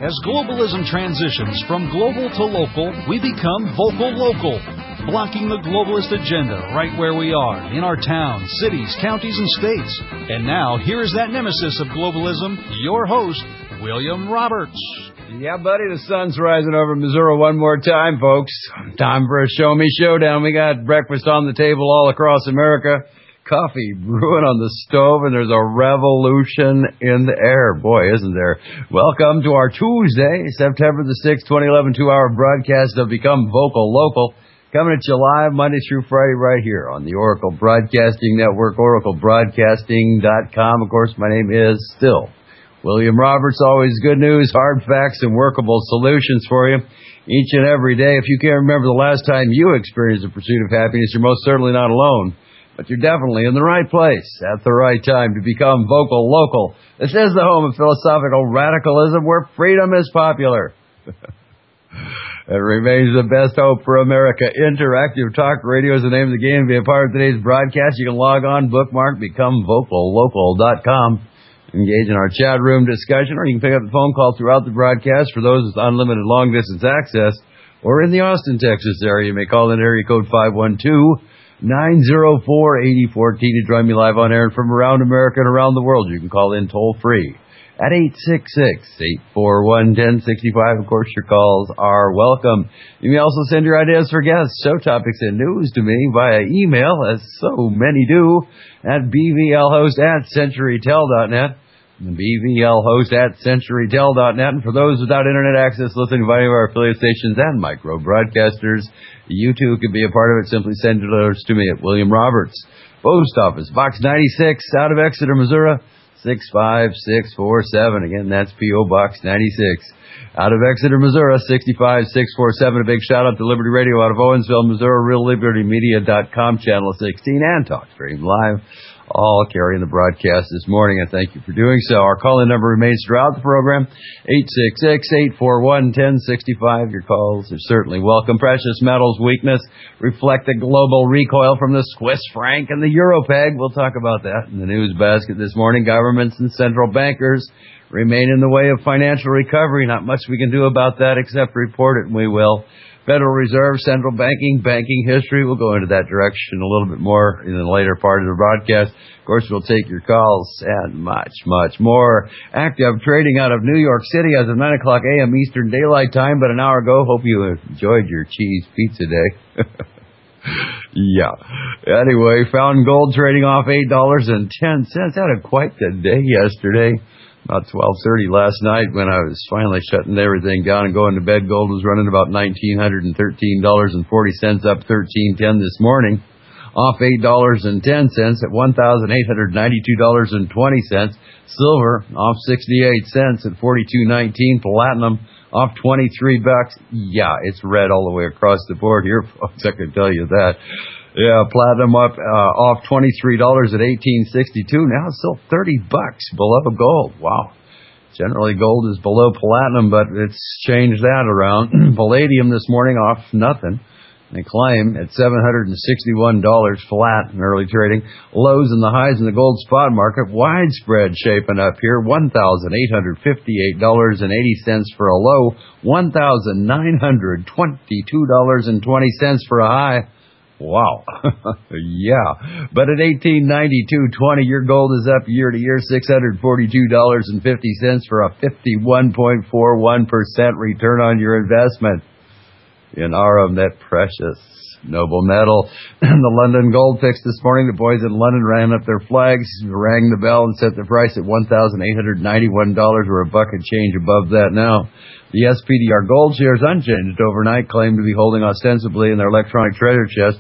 As globalism transitions from global to local, we become vocal local, blocking the globalist agenda right where we are, in our towns, cities, counties, and states. And now, here is that nemesis of globalism, your host, William Roberts. Yeah, buddy, the sun's rising over Missouri one more time, folks. Time for a show-me showdown. We got breakfast on the table all across America. Coffee brewing on the stove, and there's a revolution in the air. Boy, isn't there? Welcome to our Tuesday, September the 6th, 2011, 2-hour broadcast of Become Vocal Local. Coming at you live Monday through Friday right here on the Oracle Broadcasting Network, oraclebroadcasting.com. Of course, my name is still William Roberts. Always good news, hard facts, and workable solutions for you each and every day. If you can't remember the last time you experienced the pursuit of happiness, you're most certainly not alone. But you're definitely in the right place at the right time to become vocal local. This is the home of philosophical radicalism where freedom is popular. It remains the best hope for America. Interactive talk radio is the name of the game. To be a part of today's broadcast, you can log on, bookmark, becomevocallocal.com. Engage in our chat room discussion, or you can pick up the phone call throughout the broadcast for those with unlimited long-distance access. Or in the Austin, Texas area, you may call in area code 512-904-8014 to join me live on air. And from around America and around the world, you can call in toll-free at 866-841-1065. Of course, your calls are welcome. You may also send your ideas for guests, show topics, and news to me via email, as so many do, at bvlhost@centurytel.net. bvlhost@centurytel.net. And for those without internet access listening via our affiliate stations and micro broadcasters, you too can be a part of it. Simply send your letters to me at William Roberts, Post Office Box 96, out of Exeter, Missouri, 65647. Again, that's P.O. Box 96, out of Exeter, Missouri, 65647. A big shout out to Liberty Radio out of Owensville, Missouri, RealLibertyMedia.com, Channel 16, and TalkStream Live. All carrying the broadcast this morning, and thank you for doing so. Our call-in number remains throughout the program, 866-841-1065. Your calls are certainly welcome. Precious metals weakness reflect the global recoil from the Swiss franc and the euro peg. We'll talk about that in the news basket this morning. Governments and central bankers remain in the way of financial recovery. Not much we can do about that except report it, and we will. Federal Reserve, central banking history. We'll go into that direction a little bit more in the later part of the broadcast. Of course, we'll take your calls and much, much more. Active trading out of New York City as of 9 o'clock a.m. Eastern Daylight Time, but an hour ago. Hope you enjoyed your cheese pizza day. Yeah. Anyway, Fountain Gold trading off $8.10. Had a quite the day yesterday. About 12:30 last night when I was finally shutting everything down and going to bed. Gold was running about $1,913.40, up $13.10 this morning, off $8.10 at $1,892.20. Silver off 68 cents at $42.19. Platinum off $23. Yeah, it's red all the way across the board here, folks. I can tell you that. Yeah, platinum up off $23 at $18.62. Now it's still $30 below gold. Wow. Generally, gold is below platinum, but it's changed that around. Palladium this morning off nothing. They climb at $761 flat in early trading. Lows and the highs in the gold spot market. Widespread shaping up here. $1,858.80 for a low. $1,922.20 for a high. Wow. Yeah. But at $18.92.20, your gold is up year to year, $642.50 for a 51.41% return on your investment in Arum, that precious noble metal. The London Gold Fix this morning, the boys in London ran up their flags, rang the bell, and set the price at $1,891. We're a buck and change above that now. The SPDR gold shares unchanged overnight, claim to be holding ostensibly in their electronic treasure chest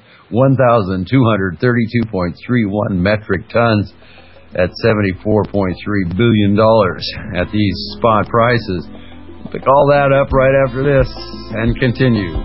1,232.31 metric tons at $74.3 billion at these spot prices. Pick all that up right after this and continue.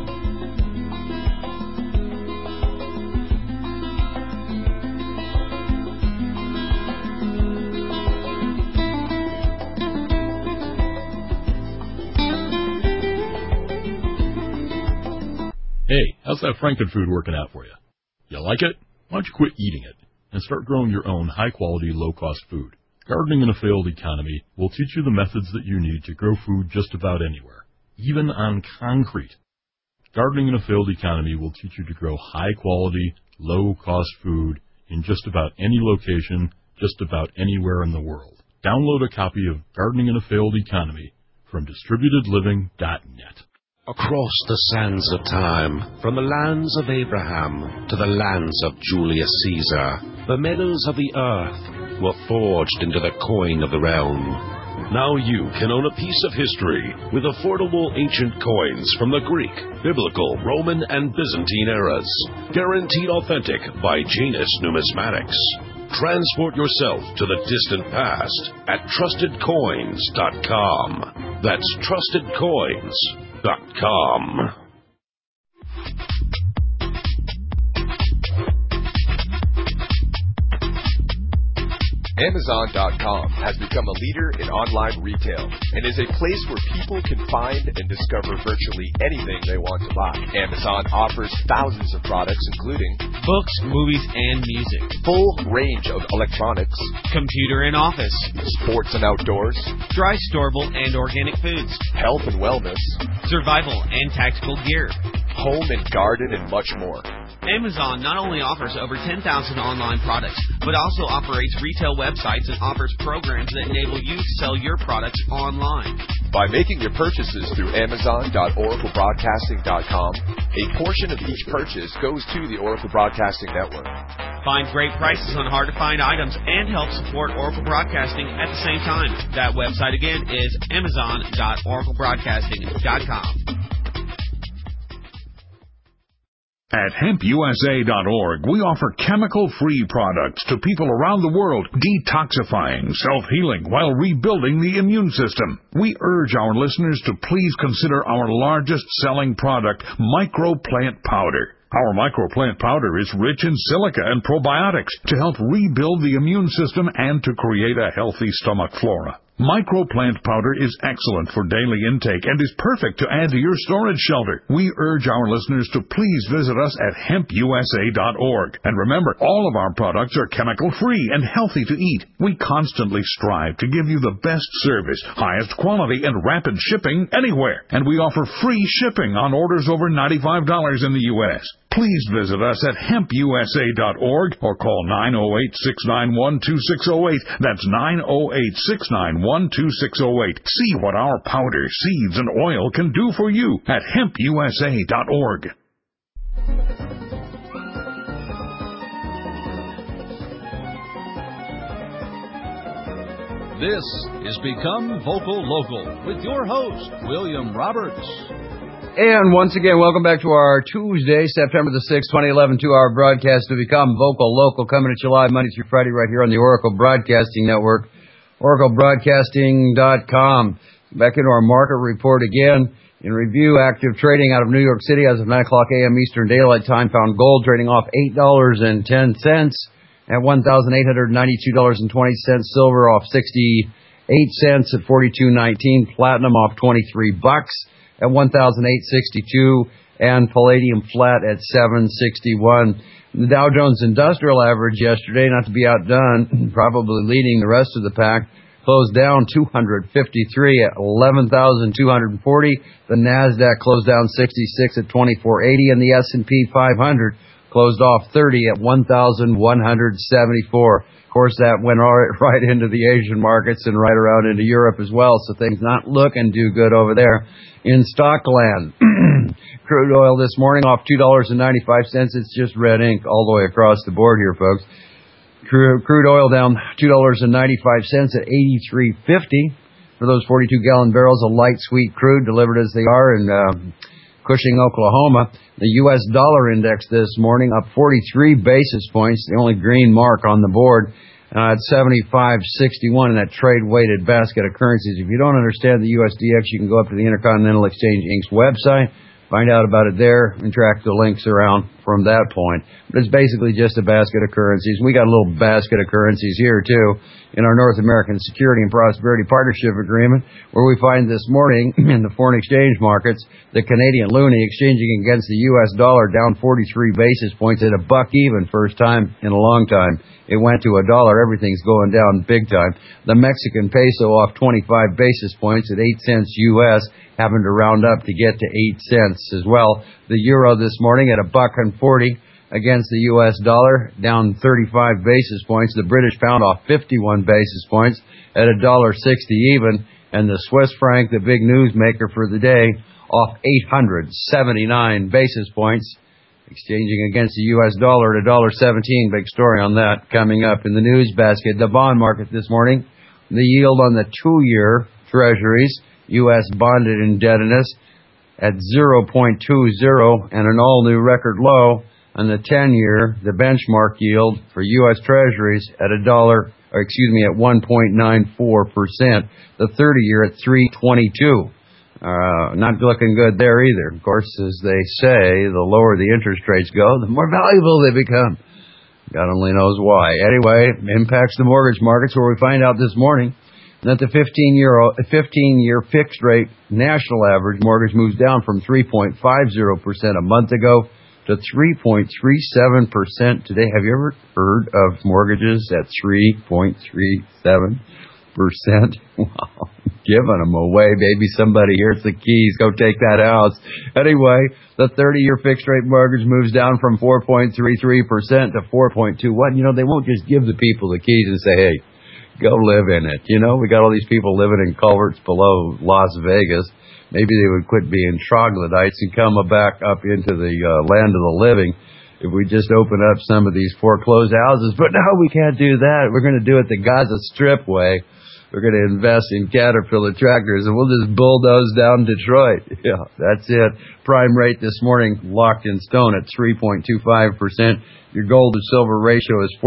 Hey, how's that Frankenfood working out for you? You like it? Why don't you quit eating it and start growing your own high-quality, low-cost food? Gardening in a Failed Economy will teach you the methods that you need to grow food just about anywhere, even on concrete. Gardening in a Failed Economy will teach you to grow high-quality, low-cost food in just about any location, just about anywhere in the world. Download a copy of Gardening in a Failed Economy from DistributedLiving.net. Across the sands of time, from the lands of Abraham to the lands of Julius Caesar, the metals of the earth were forged into the coin of the realm. Now you can own a piece of history with affordable ancient coins from the Greek, Biblical, Roman, and Byzantine eras. Guaranteed authentic by Janus Numismatics. Transport yourself to the distant past at TrustedCoins.com. That's TrustedCoins.com. Amazon.com has become a leader in online retail and is a place where people can find and discover virtually anything they want to buy. Amazon offers thousands of products including books, movies, and music, full range of electronics, computer and office, sports and outdoors, dry, storable, and organic foods, health and wellness, survival and tactical gear, home and garden, and much more. Amazon not only offers over 10,000 online products, but also operates retail websites and offers programs that enable you to sell your products online. By making your purchases through Amazon.OracleBroadcasting.com, a portion of each purchase goes to the Oracle Broadcasting Network. Find great prices on hard-to-find items and help support Oracle Broadcasting at the same time. That website again is Amazon.OracleBroadcasting.com. At HempUSA.org, we offer chemical-free products to people around the world, detoxifying, self-healing, while rebuilding the immune system. We urge our listeners to please consider our largest-selling product, Microplant Powder. Our Microplant Powder is rich in silica and probiotics to help rebuild the immune system and to create a healthy stomach flora. Microplant Powder is excellent for daily intake and is perfect to add to your storage shelter. We urge our listeners to please visit us at HempUSA.org. And remember, all of our products are chemical-free and healthy to eat. We constantly strive to give you the best service, highest quality, and rapid shipping anywhere. And we offer free shipping on orders over $95 in the U.S. Please visit us at HempUSA.org or call 908-691-2608. That's 908-691-2608. See what our powder, seeds, and oil can do for you at HempUSA.org. This is Become Vocal Local with your host, William Roberts. And once again, welcome back to our Tuesday, September the 6th, 2011, 2-hour broadcast to Become Vocal Local, coming at you live Monday through Friday right here on the Oracle Broadcasting Network, oraclebroadcasting.com. Back into our market report again. In review, active trading out of New York City as of 9 o'clock a.m. Eastern Daylight Time found gold trading off $8.10 at $1,892.20, silver off 68 cents at $42.19, platinum off $23 at $1,862, and palladium flat at $761. The Dow Jones Industrial Average yesterday, not to be outdone, probably leading the rest of the pack, closed down 253 at 11,240. The Nasdaq closed down 66 at 2480, and the S&P 500 closed off 30 at 1,174. Of course, that went right into the Asian markets and right around into Europe as well, so things not looking too good over there in stockland. Crude oil this morning off $2.95. It's just red ink all the way across the board here, folks. Crude oil down $2.95 at $83.50 for those 42-gallon barrels of light sweet crude delivered as they are in Cushing, Oklahoma. The U.S. dollar index this morning up 43 basis points, the only green mark on the board, at 75.61 in that trade-weighted basket of currencies. If you don't understand the USDX, you can go up to the Intercontinental Exchange Inc.'s website, find out about it there, and track the links around from that point. But it's basically just a basket of currencies. We got a little basket of currencies here, too, in our North American Security and Prosperity Partnership Agreement, where we find this morning in the foreign exchange markets, the Canadian loonie exchanging against the U.S. dollar down 43 basis points at a buck even, first time in a long time. It went to $1. Everything's going down big time. The Mexican peso off 25 basis points at 8 cents U.S., having to round up to get to 8 cents as well. The euro this morning at $1.40 against the U.S. dollar, down 35 basis points. The British pound off 51 basis points at $1.60 even. And the Swiss franc, the big news maker for the day, off 879 basis points, exchanging against the U.S. dollar at $1.17. Big story on that coming up in the news basket. The bond market this morning, the yield on the 2-year treasuries, U.S. bonded indebtedness at 0.20 and an all-new record low on the 10-year, the benchmark yield for U.S. treasuries at at 1.94%. The 30-year at 3.22. Not looking good there either. Of course, as they say, the lower the interest rates go, the more valuable they become. God only knows why. Anyway, impacts the mortgage markets, where we find out this morning that the 15-year fixed rate national average mortgage moves down from 3.50% a month ago to 3.37% today. Have you ever heard of mortgages at 3.37%? Wow. Giving them away, baby. Somebody, here's the keys. Go take that house. Anyway, the 30-year fixed rate mortgage moves down from 4.33% to 4.21%. You know, they won't just give the people the keys and say, hey, go live in it. You know, we got all these people living in culverts below Las Vegas. Maybe they would quit being troglodytes and come back up into the land of the living if we just open up some of these foreclosed houses. But no, we can't do that. We're going to do it the Gaza Strip way. We're going to invest in Caterpillar tractors, and we'll just bulldoze down Detroit. Yeah, that's it. Prime rate this morning locked in stone at 3.25%. Your gold to silver ratio is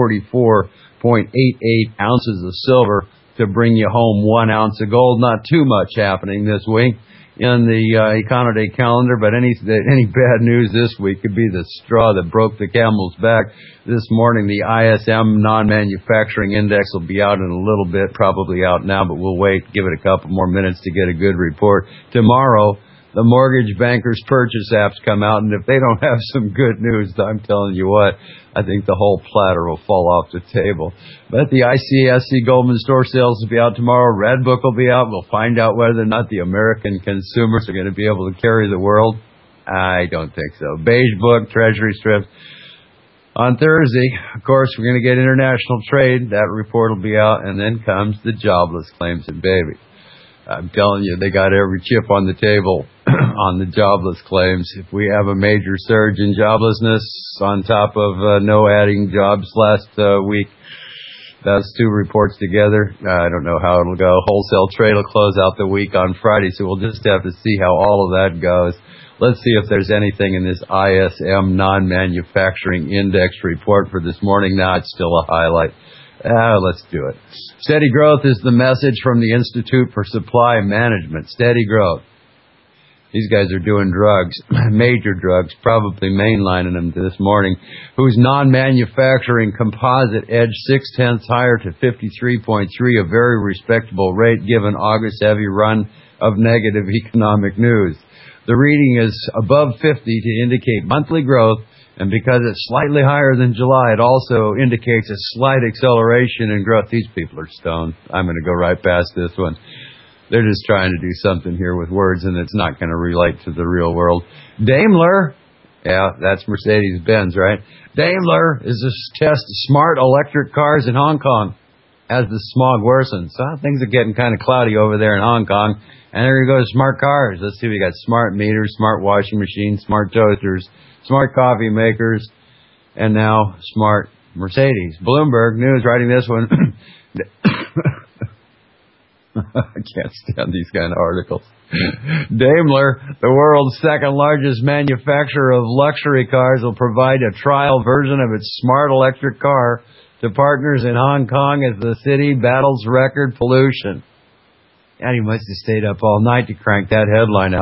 44.88 ounces of silver to bring you home 1 ounce of gold. Not too much happening this week in the economy calendar, but any bad news this week could be the straw that broke the camel's back. This morning, the ISM non-manufacturing index will be out in a little bit, probably out now, but we'll wait, give it a couple more minutes to get a good report. Tomorrow, the mortgage bankers' purchase apps come out, and if they don't have some good news, I'm telling you what, I think the whole platter will fall off the table. But the ICSC Goldman store sales will be out tomorrow. Red Book will be out. We'll find out whether or not the American consumers are going to be able to carry the world. I don't think so. Beige Book, Treasury strips. On Thursday, of course, we're going to get international trade. That report will be out, and then comes the jobless claims, and baby, I'm telling you, they got every chip on the table on the jobless claims. If we have a major surge in joblessness on top of no adding jobs last week, those two reports together, I don't know how it'll go. Wholesale trade will close out the week on Friday, so we'll just have to see how all of that goes. Let's see if there's anything in this ISM non-manufacturing index report for this morning. Now it's still a highlight. Let's do it. Steady growth is the message from the Institute for Supply Management. Steady growth. These guys are doing drugs, major drugs, probably mainlining them this morning, whose non-manufacturing composite edged 0.6 higher to 53.3, a very respectable rate given August's heavy run of negative economic news. The reading is above 50 to indicate monthly growth, and because it's slightly higher than July, it also indicates a slight acceleration in growth. These people are stoned. I'm going to go right past this one. They're just trying to do something here with words, and it's not going to relate to the real world. Daimler, yeah, that's Mercedes-Benz, right? Daimler is to test smart electric cars in Hong Kong as the smog worsens. So things are getting kind of cloudy over there in Hong Kong. And there you go, smart cars. Let's see, we got smart meters, smart washing machines, smart toasters, smart coffee makers, and now smart Mercedes. Bloomberg News writing this one. I can't stand these kind of articles. Daimler, the world's second largest manufacturer of luxury cars, will provide a trial version of its smart electric car to partners in Hong Kong as the city battles record pollution. And he must have stayed up all night to crank that headline out.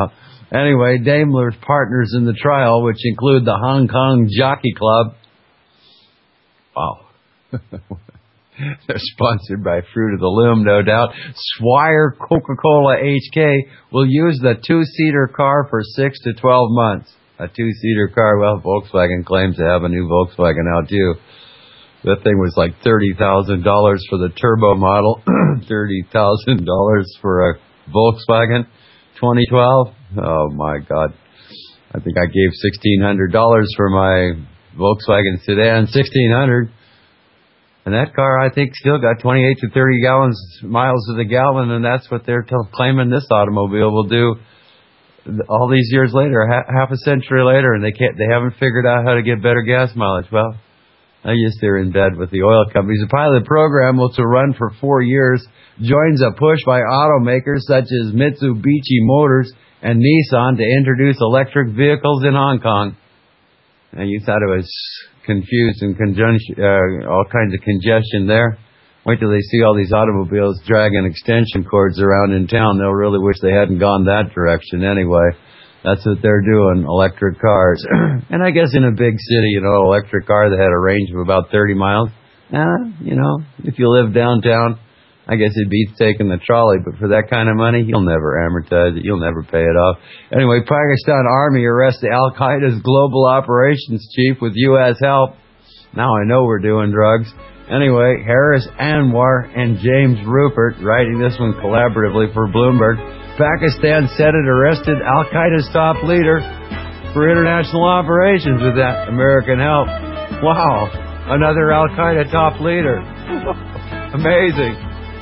Anyway, Daimler's partners in the trial, which include the Hong Kong Jockey Club. Wow. They're sponsored by Fruit of the Loom, no doubt. Swire Coca-Cola HK will use the two-seater car for 6 to 12 months. A two-seater car. Well, Volkswagen claims to have a new Volkswagen out, too. That thing was like $30,000 for the turbo model. $30,000 for a Volkswagen 2012. Oh, my God. I think I gave $1,600 for my Volkswagen sedan. $1,600. And that car, I think, still got 28 to 30 miles to the gallon, and that's what they're claiming this automobile will do all these years later, half a century later, and they haven't figured out how to get better gas mileage. Well, I guess they're in bed with the oil companies. The pilot program will to run for 4 years, joins a push by automakers such as Mitsubishi Motors and Nissan to introduce electric vehicles in Hong Kong. And you thought it was confused and all kinds of congestion there. Wait till they see all these automobiles dragging extension cords around in town. They'll really wish they hadn't gone that direction anyway. That's what they're doing, electric cars. And I guess in a big city, electric car that had a range of about 30 miles. If you live downtown, I guess it beats taking the trolley. But for that kind of money, you'll never amortize it. You'll never pay it off. Anyway, Pakistan Army arrested Al-Qaeda's global operations chief with U.S. help. Now I know we're doing drugs. Anyway, Harris Anwar and James Rupert, writing this one collaboratively for Bloomberg. Pakistan said it arrested Al-Qaeda's top leader for international operations with that American help. Wow, another Al-Qaeda top leader. Amazing.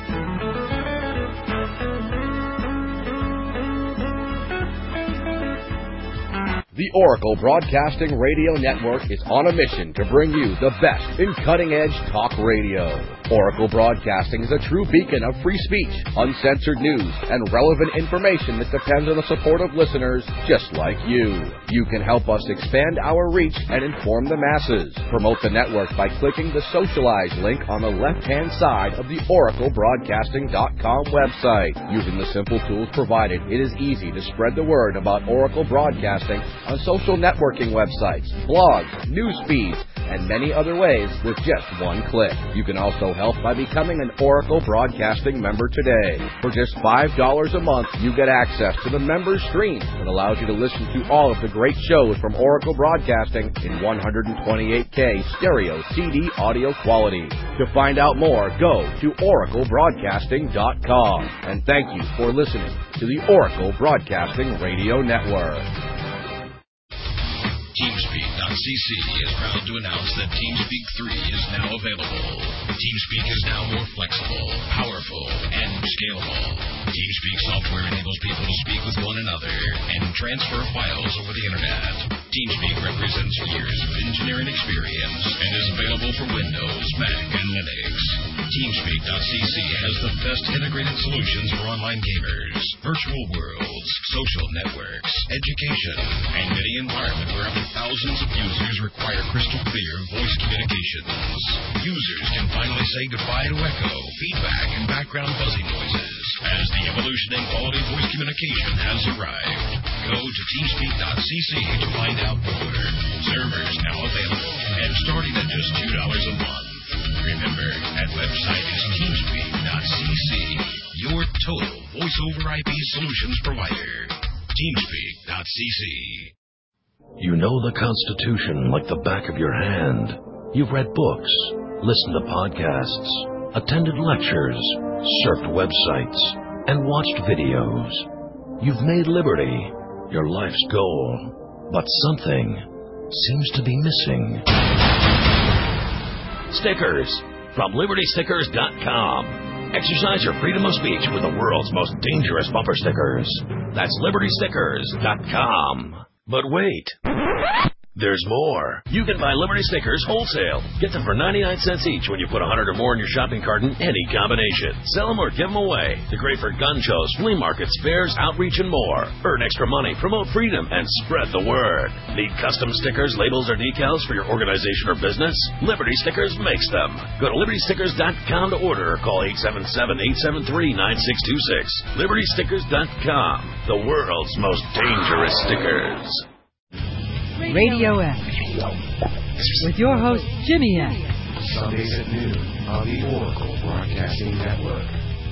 The Oracle Broadcasting Radio Network is on a mission to bring you the best in cutting-edge talk radio. Oracle Broadcasting is a true beacon of free speech, uncensored news, and relevant information that depends on the support of listeners just like you. You can help us expand our reach and inform the masses. Promote the network by clicking the Socialize link on the left-hand side of the OracleBroadcasting.com website. Using the simple tools provided, it is easy to spread the word about Oracle Broadcasting on social networking websites, blogs, news feeds, and many other ways with just one click. You can also help by becoming an Oracle Broadcasting member today. For just $5 a month, you get access to the members stream that allows you to listen to all of the great shows from Oracle Broadcasting in 128K stereo CD audio quality. To find out more, go to oraclebroadcasting.com. And thank you for listening to the Oracle Broadcasting Radio Network. TeamSpeak.cc is proud to announce that TeamSpeak 3 is now available. TeamSpeak is now more flexible, powerful, and scalable. TeamSpeak software enables people to speak with one another and transfer files over the Internet. TeamSpeak represents years of engineering experience and is available for Windows, Mac, and Linux. TeamSpeak.cc has the best integrated solutions for online gamers, virtual worlds, social networks, education, and any environment where up to thousands of users require crystal clear voice communications. Users can finally say goodbye to echo, feedback, and background buzzing noises as the evolution in quality voice communication has arrived. Go to TeamSpeak.cc to find out more. Servers now available and starting at just $2 a month. Remember, that website is TeamSpeak.cc, your total voice-over IP solutions provider. TeamSpeak.cc. You know the Constitution like the back of your hand. You've read books, listened to podcasts, attended lectures, surfed websites, and watched videos. You've made liberty your life's goal, but something seems to be missing. Stickers from LibertyStickers.com. Exercise your freedom of speech with the world's most dangerous bumper stickers. That's LibertyStickers.com. But wait, There's more. You can buy Liberty stickers wholesale. Get them for 99 cents each when you put 100 or more in your shopping cart in any combination. Sell them or give them away. They're great for gun shows, flea markets, fairs, outreach, and more. Earn extra money, promote freedom, and spread the word. Need custom stickers, labels, or decals for your organization or business? Liberty Stickers makes them. Go to LibertyStickers.com to order or call 877-873-9626. LibertyStickers.com. The world's most dangerous stickers. Radio X. With your host, Jimmy X. Sundays at noon on the Oracle Broadcasting Network.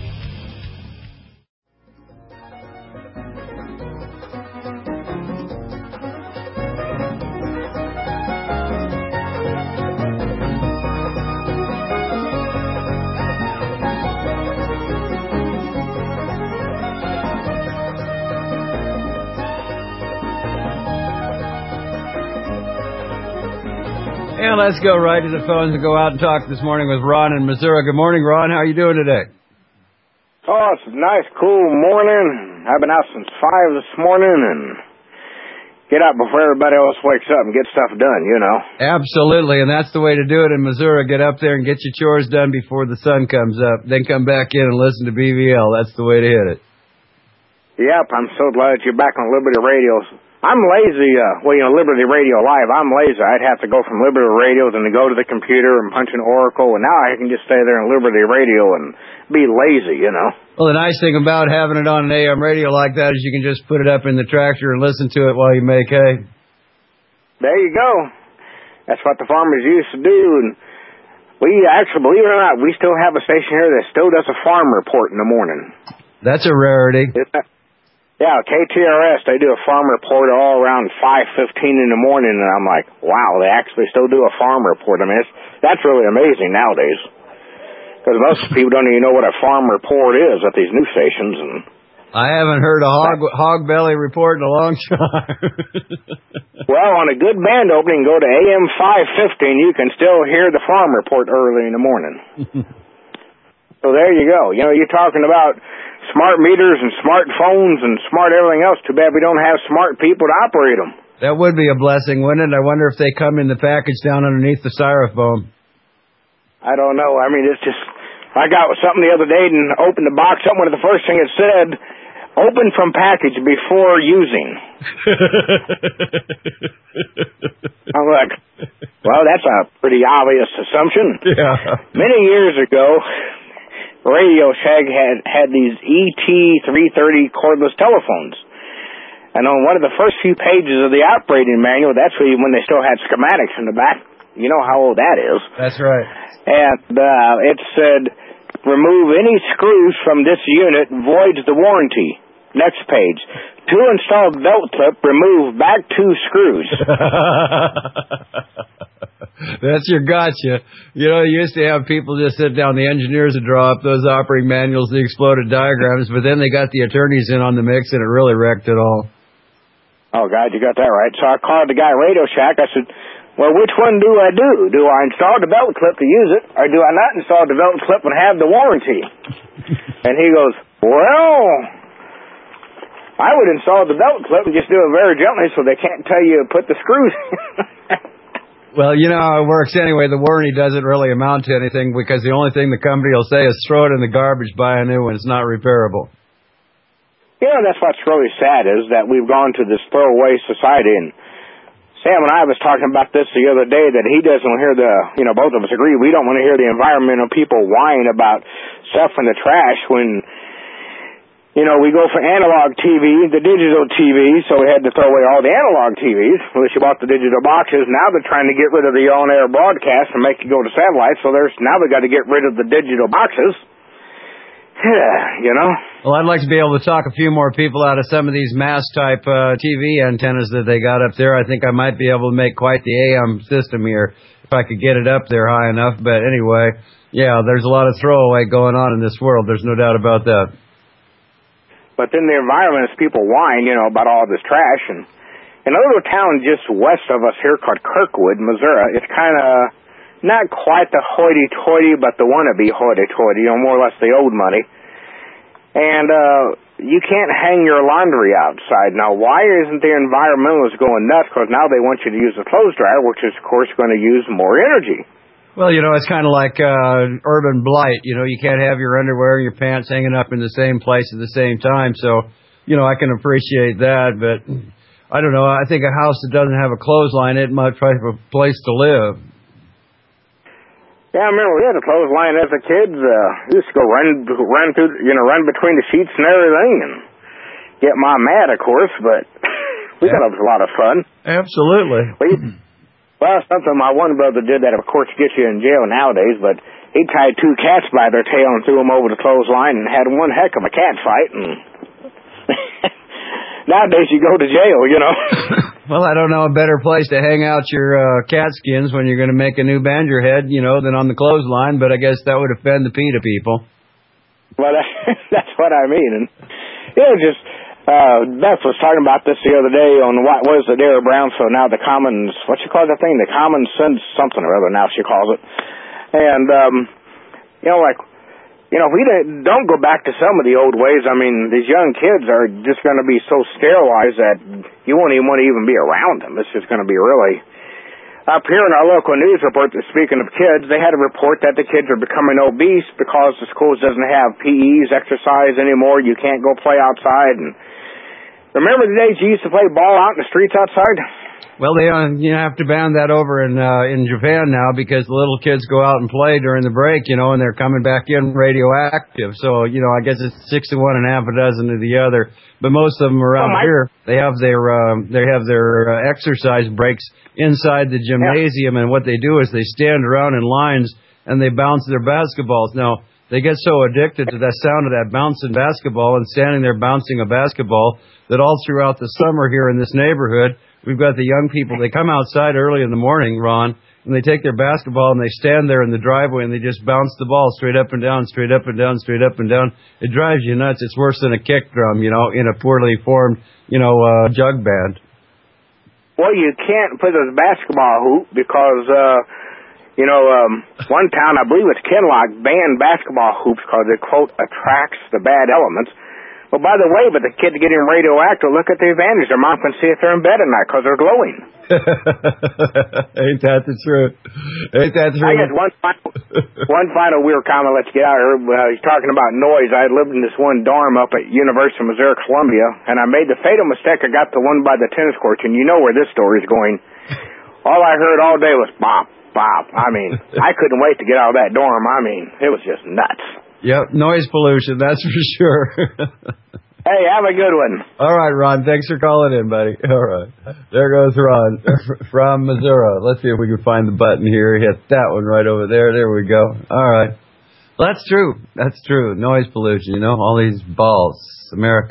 And let's go right to the phones and go out and talk this morning with Ron in Missouri. Good morning, Ron. How are you doing today? Oh, it's a nice, cool morning. I've been out since 5 this morning and get out before everybody else wakes up and get stuff done, you know. Absolutely, and that's the way to do it in Missouri. Get up there and get your chores done before the sun comes up. Then come back in and listen to BVL. That's the way to hit it. Yep, I'm so glad you're back on Liberty Radio. I'm lazy, Liberty Radio Live, I'm lazy. I'd have to go from Liberty Radio then to go to the computer and punch in Oracle, and now I can just stay there on Liberty Radio and be lazy, you know. Well, the nice thing about having it on an AM radio like that is you can just put it up in the tractor and listen to it while you make hay. There you go. That's what the farmers used to do, and we actually, believe it or not, we still have a station here that still does a farm report in the morning. That's a rarity. Yeah, KTRS, they do a farm report all around 5:15 in the morning, and I'm like, wow, they actually still do a farm report. I mean, that's really amazing nowadays, because most people don't even know what a farm report is at these news stations. And I haven't heard a hog belly report in a long time. Well, on a good band opening, go to AM 515, you can still hear the farm report early in the morning. So there you go. You know, you're talking about smart meters and smartphones and smart everything else. Too bad we don't have smart people to operate them. That would be a blessing, wouldn't it? I wonder if they come in the package down underneath the styrofoam. I don't know. I mean, it's just, I got something the other day and opened the box up. One of the first thing it said, open from package before using. I'm like, well, that's a pretty obvious assumption. Yeah. Many years ago, Radio Shack had these ET330 cordless telephones. And on one of the first few pages of the operating manual, that's when they still had schematics in the back. You know how old that is. That's right. And it said, remove any screws from this unit, voids the warranty. Next page. To install belt clip, remove back 2 screws. That's your gotcha. You know, you used to have people just sit down, the engineers would draw up those operating manuals, the exploded diagrams, but then they got the attorneys in on the mix and it really wrecked it all. Oh, God, you got that right. So I called the guy at Radio Shack. I said, well, which one do I do? Do I install the belt clip to use it, or do I not install the belt clip and have the warranty? And he goes, well, I would install the belt clip and just do it very gently so they can't tell you to put the screws in. Well, you know how it works anyway. The warranty doesn't really amount to anything because the only thing the company will say is throw it in the garbage, buy a new one. It's not repairable. You know, that's what's really sad is that we've gone to this throwaway society. And Sam and I was talking about this the other day, that he doesn't hear both of us agree, we don't want to hear the environmental people whine about stuff in the trash when, we go for analog TV, the digital TV, so we had to throw away all the analog TVs. Unless you bought the digital boxes. Now they're trying to get rid of the on-air broadcast and make it go to satellite, so now they've got to get rid of the digital boxes. Well, I'd like to be able to talk a few more people out of some of these mass-type TV antennas that they got up there. I think I might be able to make quite the AM system here if I could get it up there high enough. But anyway, yeah, there's a lot of throwaway going on in this world. There's no doubt about that. But then the environment is people whine, about all this trash. And in a little town just west of us here called Kirkwood, Missouri, it's kind of not quite the hoity-toity, but the wannabe hoity-toity, more or less the old money. And you can't hang your laundry outside. Now, why isn't the environmentalists going nuts? Because now they want you to use a clothes dryer, which is, of course, going to use more energy. Well, it's kind of like urban blight. You can't have your underwear and your pants hanging up in the same place at the same time. So, I can appreciate that. But I don't know. I think a house that doesn't have a clothesline, it might try to have a place to live. Yeah, I remember we had a clothesline as a kid. We used to go run through, run between the sheets and everything, and get Mom mad, of course. But we thought it was a lot of fun. Absolutely. Well, something my one brother did that, of course, gets you in jail nowadays, but he tied 2 cats by their tail and threw them over the clothesline and had one heck of a cat fight. And nowadays you go to jail, Well, I don't know a better place to hang out your cat skins when you're going to make a new banjo head, than on the clothesline, but I guess that would offend the PETA people. Well, that's what I mean. And, Beth was talking about this the other day on what was the Dara Brownsville, now the Commons, what you call that thing? The Common Sense something or other now she calls it. And, if we don't go back to some of the old ways, I mean, these young kids are just going to be so sterilized that you won't even want to even be around them. It's just going to be really... Up here in our local news report, speaking of kids, they had a report that the kids are becoming obese because the schools doesn't have PEs, exercise anymore. You can't go play outside. And remember the days you used to play ball out in the streets outside? Well, they have to ban that over in Japan now because the little kids go out and play during the break, and they're coming back in radioactive. So, I guess it's 6 to 1 and half a dozen to the other. But most of them around here, they have their exercise breaks inside the gymnasium, and what they do is they stand around in lines and they bounce their basketballs. Now, they get so addicted to that sound of that bouncing basketball and standing there bouncing a basketball that all throughout the summer here in this neighborhood, we've got the young people, they come outside early in the morning, Ron, and they take their basketball and they stand there in the driveway and they just bounce the ball straight up and down, straight up and down, straight up and down. It drives you nuts. It's worse than a kick drum, in a poorly formed, jug band. Well, you can't play this basketball hoop because, one town, I believe it's Kinloch, banned basketball hoops because it, quote, attracts the bad elements. Well, by the way, but the kids getting radioactive, look at the advantage. Their mom can see if they're in bed at night because they're glowing. Ain't that the truth? Ain't that the truth? I guess one final weird comment, let's get out of here. He's talking about noise. I lived in this one dorm up at University of Missouri, Columbia, and I made the fatal mistake. I got the one by the tennis courts, and you know where this story's going. All I heard all day was bop, bop. I mean, I couldn't wait to get out of that dorm. I mean, it was just nuts. Yep, noise pollution, that's for sure. Hey, have a good one. All right, Ron, thanks for calling in, buddy. All right. There goes Ron from Missouri. Let's see if we can find the button here. Hit that one right over there. There we go. All right. Well, that's true. That's true. Noise pollution, all these balls. America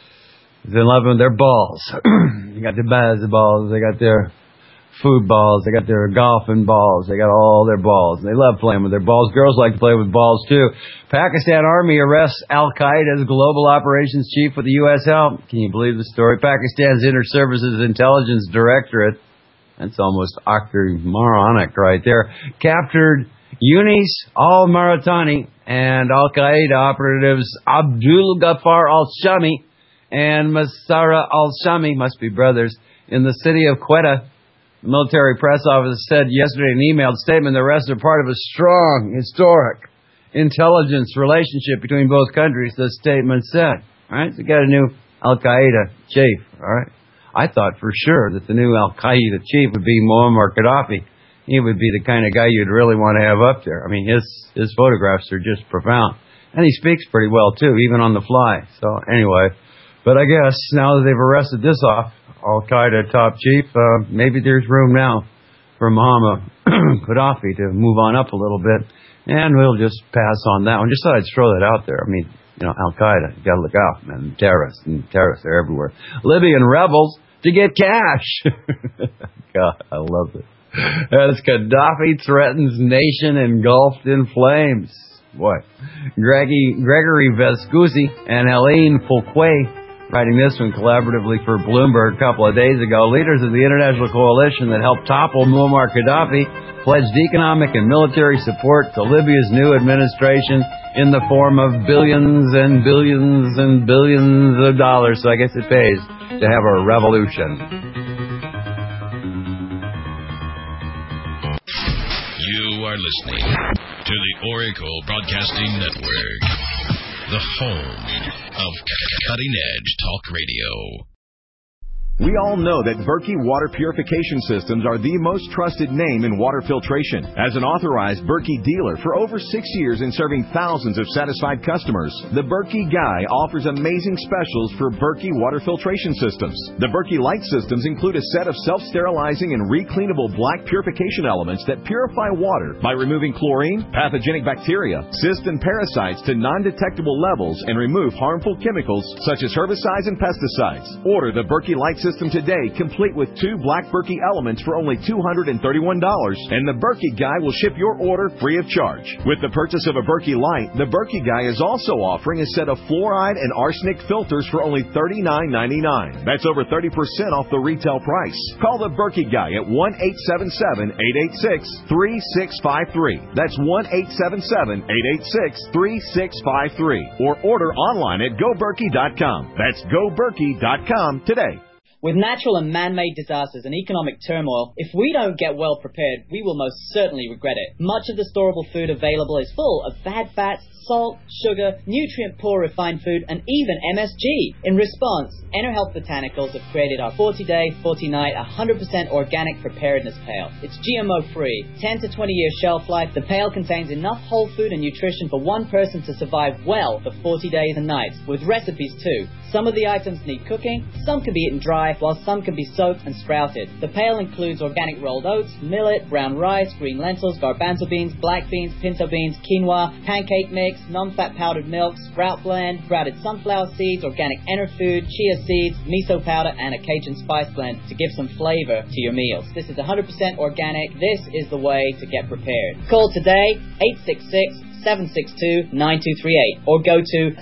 is in love with their balls. You got their basketballs. They got their food balls. They got their golfing balls. They got all their balls. They love playing with their balls. Girls like to play with balls, too. Pakistan Army arrests Al-Qaeda's global operations chief with the U.S. help. Can you believe the story? Pakistan's Inter-Services Intelligence Directorate, that's almost oxymoronic right there, captured Yunis al-Maritani and Al-Qaeda operatives Abdul Ghaffar al-Shami and Masara al-Shami, must be brothers, in the city of Quetta. The military press office said yesterday in an emailed statement the arrests are part of a strong, historic intelligence relationship between both countries, the statement said. All right, so we got a new Al-Qaeda chief, all right? I thought for sure that the new Al-Qaeda chief would be Muammar Gaddafi. He would be the kind of guy you'd really want to have up there. I mean, his photographs are just profound. And he speaks pretty well, too, even on the fly. So, anyway, but I guess now that they've arrested this Al-Qaeda top chief, maybe there's room now for Muammar Gaddafi to move on up a little bit. And we'll just pass on that one. Just thought I'd throw that out there. I mean, Al-Qaeda, you got to look out, man. Terrorists, they're everywhere. Libyan rebels to get cash. God, I love it. As Gaddafi threatens nation engulfed in flames. Boy. Gregory Vescusi and Helene Fouquet writing this one collaboratively for Bloomberg a couple of days ago. Leaders of the international coalition that helped topple Muammar Gaddafi pledged economic and military support to Libya's new administration in the form of billions and billions and billions of dollars. So I guess it pays to have a revolution. You are listening to the Oracle Broadcasting Network, the home of cutting-edge talk radio. We all know that Berkey Water Purification Systems are the most trusted name in water filtration. As an authorized Berkey dealer for over 6 years and serving thousands of satisfied customers, the Berkey Guy offers amazing specials for Berkey Water Filtration Systems. The Berkey Light Systems include a set of self-sterilizing and recleanable black purification elements that purify water by removing chlorine, pathogenic bacteria, cysts, and parasites to non-detectable levels and remove harmful chemicals such as herbicides and pesticides. Order the Berkey Light System today, complete with 2 black Berkey elements for only $231, and the Berkey Guy will ship your order free of charge. With the purchase of a Berkey Light, the Berkey Guy is also offering a set of fluoride and arsenic filters for only $39.99. That's over 30% off the retail price. Call the Berkey Guy at 1-877-886-3653. That's 1-877-886-3653. Or order online at GoBerkey.com. That's GoBerkey.com today. With natural and man-made disasters and economic turmoil, if we don't get well prepared, we will most certainly regret it. Much of the storable food available is full of bad fats, salt, sugar, nutrient-poor refined food, and even MSG. In response, EnerHealth Botanicals have created our 40-day, 40-night, 100% organic preparedness pail. It's GMO-free, 10 to 20-year shelf life. The pail contains enough whole food and nutrition for one person to survive well for 40 days and nights, with recipes too. Some of the items need cooking, some can be eaten dry, while some can be soaked and sprouted. The pail includes organic rolled oats, millet, brown rice, green lentils, garbanzo beans, black beans, pinto beans, quinoa, pancake mix, non-fat powdered milk, sprout blend, sprouted sunflower seeds, organic Enerfood, chia seeds, miso powder, and a Cajun spice blend to give some flavor to your meals. This is 100% organic. This is the way to get prepared. Call today, 866-762-9238, or go to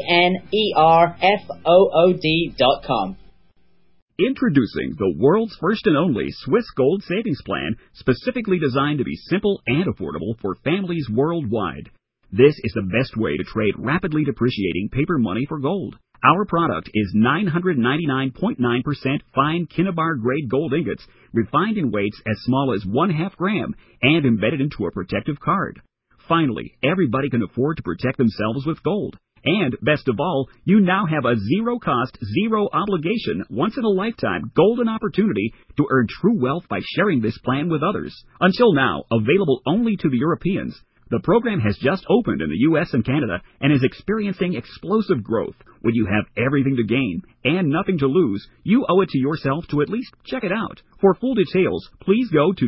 enerfood.com. Introducing the world's first and only Swiss Gold Savings Plan, specifically designed to be simple and affordable for families worldwide. This is the best way to trade rapidly depreciating paper money for gold. Our product is 999.9% fine Kinnabar-grade gold ingots, refined in weights as small as 1/2 gram, and embedded into a protective card. Finally, everybody can afford to protect themselves with gold. And, best of all, you now have a zero-cost, zero-obligation, once-in-a-lifetime golden opportunity to earn true wealth by sharing this plan with others. Until now, available only to the Europeans, the program has just opened in the U.S. and Canada and is experiencing explosive growth. When you have everything to gain and nothing to lose, you owe it to yourself to at least check it out. For full details, please go to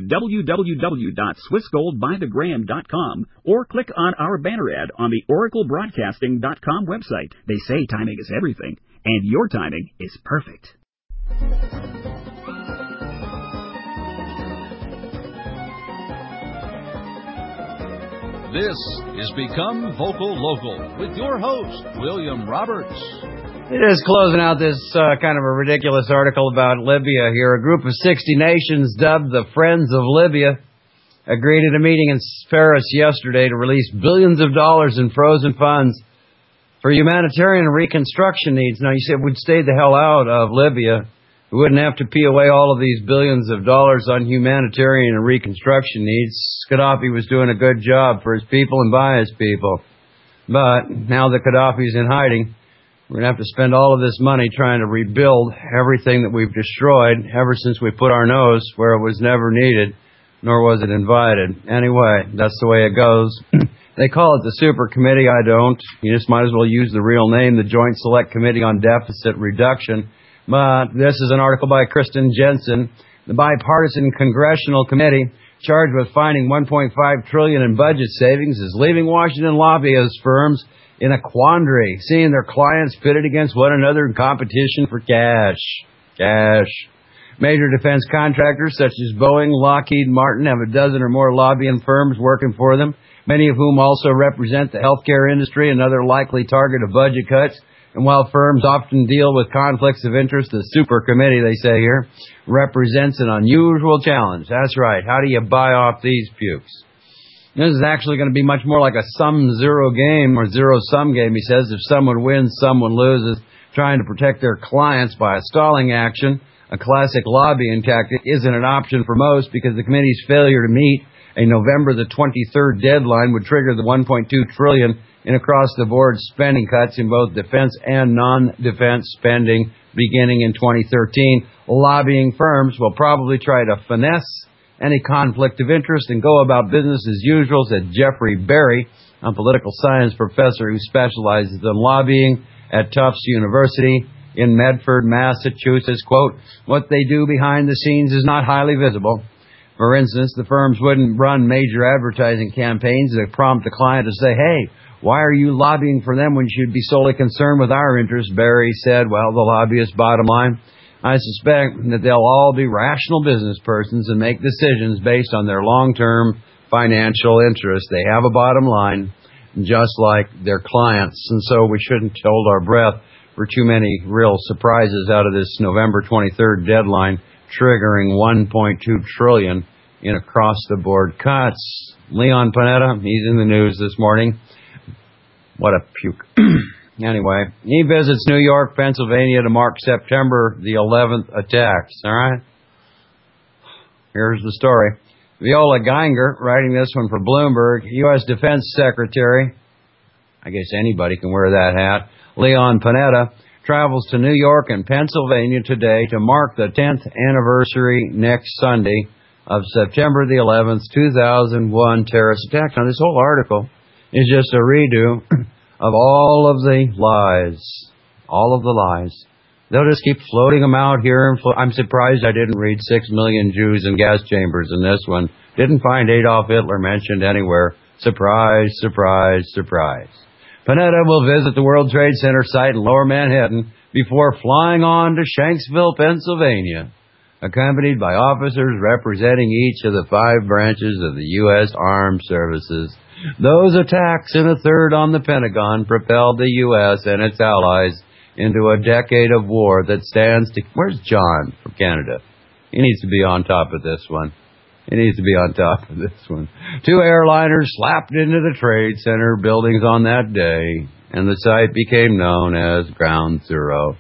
www.swissgoldbythegram.com or click on our banner ad on the oraclebroadcasting.com website. They say timing is everything, and your timing is perfect. This is Become Vocal Local with your host, William Roberts. It is closing out this kind of a ridiculous article about Libya here. A group of 60 nations dubbed the Friends of Libya agreed at a meeting in Paris yesterday to release billions of dollars in frozen funds for humanitarian reconstruction needs. Now, you said we'd stay the hell out of Libya. We wouldn't have to pee away all of these billions of dollars on humanitarian and reconstruction needs. Gaddafi was doing a good job for his people and by his people. But now that Gaddafi's in hiding, we're going to have to spend all of this money trying to rebuild everything that we've destroyed ever since we put our nose where it was never needed, nor was it invited. Anyway, that's the way it goes. They call it the Super Committee. I don't. You just might as well use the real name, the Joint Select Committee on Deficit Reduction. But this is an article by Kristen Jensen. The bipartisan congressional committee charged with finding $1.5 trillion in budget savings is leaving Washington lobbyist firms in a quandary, seeing their clients pitted against one another in competition for cash. Major defense contractors such as Boeing, Lockheed Martin have a dozen or more lobbying firms working for them, many of whom also represent the healthcare industry, another likely target of budget cuts. And while firms often deal with conflicts of interest, the super committee, they say here, represents an unusual challenge. That's right. How do you buy off these pukes? This is actually going to be much more like a sum-zero game or zero-sum game, he says. If someone wins, someone loses. Trying to protect their clients by a stalling action, a classic lobbying tactic, isn't an option for most because the committee's failure to meet a November the 23rd deadline would trigger the $1.2 trillion in across-the-board spending cuts in both defense and non-defense spending beginning in 2013. Lobbying firms will probably try to finesse any conflict of interest and go about business as usual, said Jeffrey Berry, a political science professor who specializes in lobbying at Tufts University in Medford, Massachusetts. Quote, what they do behind the scenes is not highly visible. For instance, the firms wouldn't run major advertising campaigns that prompt the client to say, hey, why are you lobbying for them when you should be solely concerned with our interests? Barry said, well, the lobbyist's bottom line, I suspect that they'll all be rational business persons and make decisions based on their long-term financial interests. They have a bottom line, just like their clients, and so we shouldn't hold our breath for too many real surprises out of this November 23rd deadline triggering $1.2 trillion in across-the-board cuts. Leon Panetta, he's in the news this morning. What a puke. Anyway, he visits New York, Pennsylvania to mark September the 11th attacks, all right? Here's the story. Viola Geinger, writing this one for Bloomberg, U.S. Defense Secretary, I guess anybody can wear that hat, Leon Panetta, travels to New York and Pennsylvania today to mark the 10th anniversary next Sunday of September the 11th, 2001 terrorist attack. Now, this whole article is just a redo of all of the lies. All of the lies. They'll just keep floating them out here. And I'm surprised I didn't read 6 million Jews in gas chambers in this one. Didn't find Adolf Hitler mentioned anywhere. Surprise, surprise, surprise. Panetta will visit the World Trade Center site in Lower Manhattan before flying on to Shanksville, Pennsylvania, accompanied by officers representing each of the 5 branches of the U.S. Armed Services. Those attacks and a third on the Pentagon propelled the U.S. and its allies into a decade of war that stands to... Where's John from Canada? He needs to be on top of this one. He needs to be on top of this one. 2 airliners slapped into the Trade Center buildings on that day, and the site became known as Ground Zero.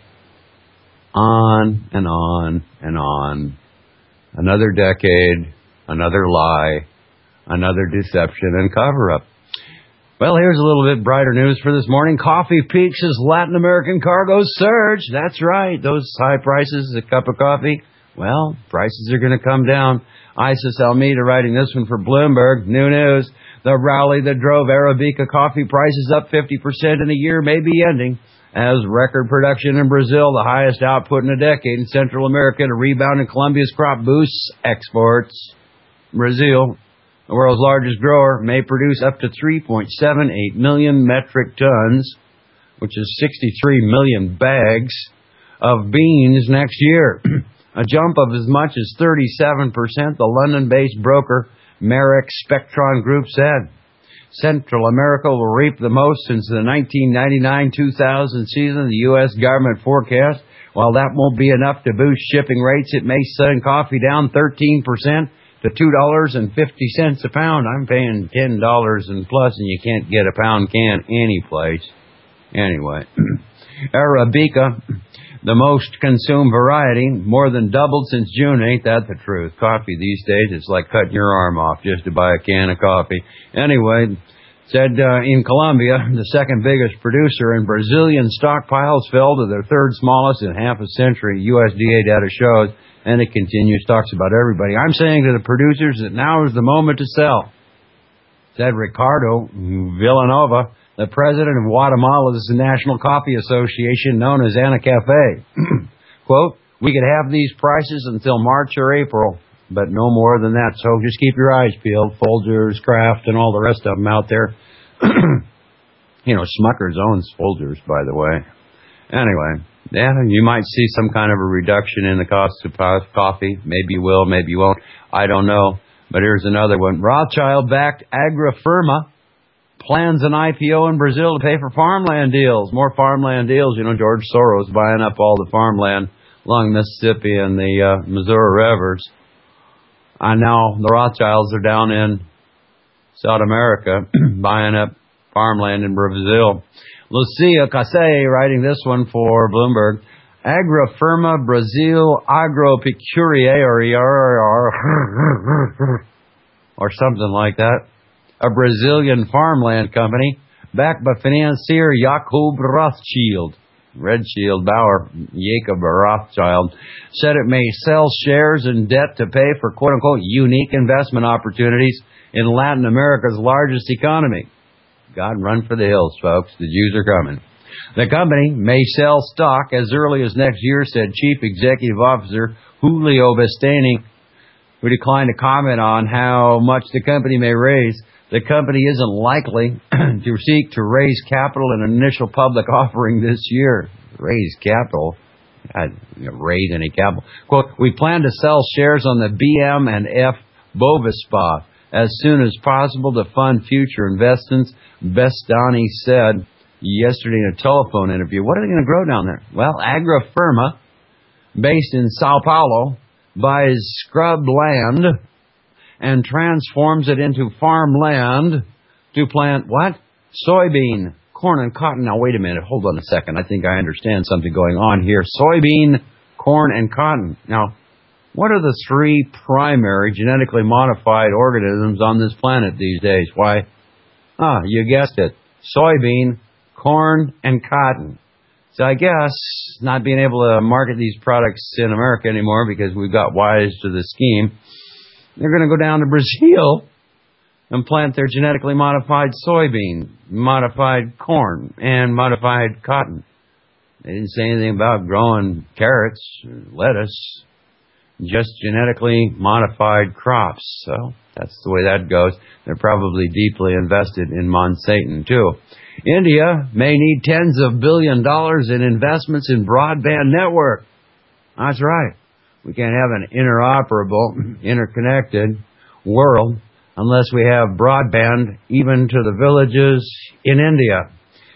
On and on and on. Another decade, another lie, another deception and cover-up. Well, here's a little bit brighter news for this morning. Coffee peaks as Latin American cargoes surge. That's right. Those high prices, a cup of coffee, well, prices are going to come down. Isis Almeida writing this one for Bloomberg. New news. The rally that drove Arabica coffee prices up 50% in a year may be ending as record production in Brazil, the highest output in a decade in Central America, and a rebound in Colombia's crop boosts exports. Brazil, the world's largest grower, may produce up to 3.78 million metric tons, which is 63 million bags of beans next year. A jump of as much as 37%, the London-based broker Merrick Spectron Group said. Central America will reap the most since the 1999-2000 season, the U.S. government forecast. While that won't be enough to boost shipping rates, it may send coffee down 13% to $2.50 a pound. I'm paying $10 and plus, and you can't get a pound can anyplace. Anyway, Arabica, the most consumed variety, more than doubled since June. Ain't that the truth? Coffee these days, it's like cutting your arm off just to buy a can of coffee. Anyway, said in Colombia, the second biggest producer, and Brazilian stockpiles fell to their third smallest in half a century, USDA data shows. And it continues, talks about everybody. I'm saying to the producers that now is the moment to sell, said Ricardo Villanova, the president of Guatemala's National Coffee Association, known as Anacafe. Quote, we could have these prices until March or April, but no more than that. So just keep your eyes peeled. Folgers, Kraft, and all the rest of them out there. You know, Smucker's owns Folgers, by the way. Anyway, yeah, you might see some kind of a reduction in the cost of coffee. Maybe you will, maybe you won't. I don't know. But here's another one. Rothschild-backed Agrifirma plans an IPO in Brazil to pay for farmland deals. More farmland deals. George Soros buying up all the farmland along Mississippi and the Missouri rivers. And now the Rothschilds are down in South America buying up farmland in Brazil. Lucia Casey writing this one for Bloomberg. Agrofirma Brasil Agropecuária or something like that. A Brazilian farmland company backed by financier Jacob Rothschild. Bauer, Jacob Rothschild, said it may sell shares and debt to pay for quote-unquote unique investment opportunities in Latin America's largest economy. God, run for the hills, folks. The Jews are coming. The company may sell stock as early as next year, said Chief Executive Officer Julio Bastani, who declined to comment on how much the company may raise. The company isn't likely to seek to raise capital in an initial public offering this year. Raise capital? Raise any capital. Quote, we plan to sell shares on the BM and F Bovespa as soon as possible to fund future investments, Bastani said yesterday in a telephone interview. What are they going to grow down there? Well, Agrofirma, based in Sao Paulo, buys scrubbed land and transforms it into farmland to plant what? Soybean, corn, and cotton. Now, wait a minute. Hold on a second. I think I understand something going on here. Soybean, corn, and cotton. Now, what are the three primary genetically modified organisms on this planet these days? Why, you guessed it. Soybean, corn, and cotton. So I guess not being able to market these products in America anymore because we've got wise to the scheme, they're going to go down to Brazil and plant their genetically modified soybean, modified corn, and modified cotton. They didn't say anything about growing carrots or lettuce, just genetically modified crops. So that's the way that goes. They're probably deeply invested in Monsanto, too. India may need tens of billions of dollars in investments in broadband network. That's right. We can't have an interoperable, interconnected world unless we have broadband even to the villages in India.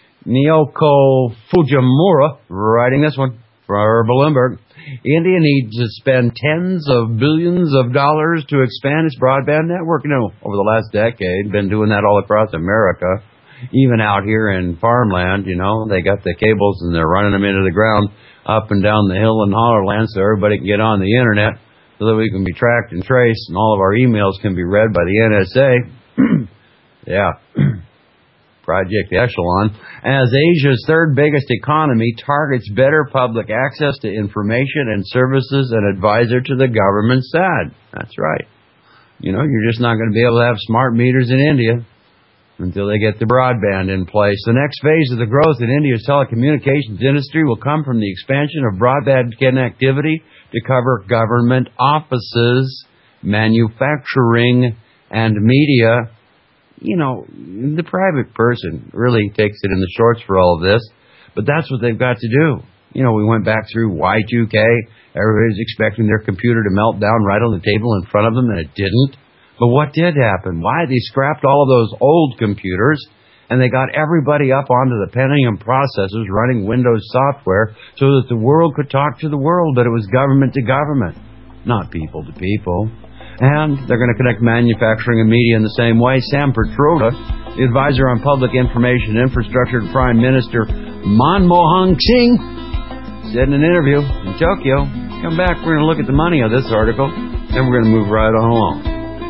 Nyoko Fujimura writing this one for Bloomberg. India needs to spend tens of billions of dollars to expand its broadband network. Over the last decade, been doing that all across America. Even out here in farmland, they got the cables and they're running them into the ground up and down the hill in Hollerland so everybody can get on the internet so that we can be tracked and traced and all of our emails can be read by the NSA. Yeah. Project Echelon. As Asia's third biggest economy targets better public access to information and services, an advisor to the government said. That's right. You're just not going to be able to have smart meters in India until they get the broadband in place. The next phase of the growth in India's telecommunications industry will come from the expansion of broadband connectivity to cover government offices, manufacturing, and media. The private person really takes it in the shorts for all of this, but that's what they've got to do. We went back through Y2K. Everybody's expecting their computer to melt down right on the table in front of them, and it didn't. But what did happen? Why? They scrapped all of those old computers, and they got everybody up onto the Pentium processors running Windows software so that the world could talk to the world, but it was government to government, not people to people. And they're going to connect manufacturing and media in the same way. Sam Petroda, the advisor on public information infrastructure to Prime Minister Manmohan Singh, said in an interview in Tokyo, come back, we're going to look at the money of this article, and we're going to move right on along.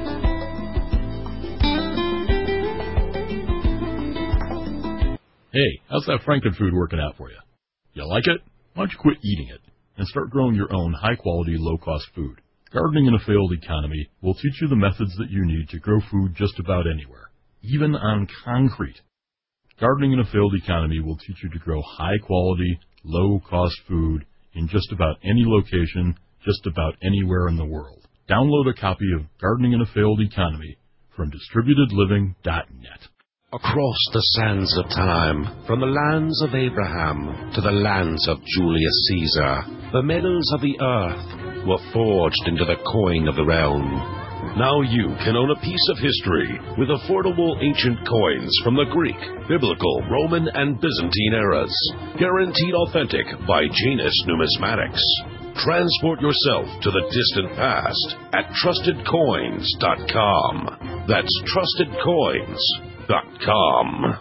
Hey, how's that Frankenfood working out for you? You like it? Why don't you quit eating it and start growing your own high-quality, low-cost food? Gardening in a Failed Economy will teach you the methods that you need to grow food just about anywhere, even on concrete. Gardening in a Failed Economy will teach you to grow high-quality, low-cost food in just about any location, just about anywhere in the world. Download a copy of Gardening in a Failed Economy from DistributedLiving.net. Across the sands of time, from the lands of Abraham to the lands of Julius Caesar, the metals of the earth were forged into the coin of the realm. Now you can own a piece of history with affordable ancient coins from the Greek, Biblical, Roman, and Byzantine eras. Guaranteed authentic by Janus Numismatics. Transport yourself to the distant past at TrustedCoins.com. That's TrustedCoins.com.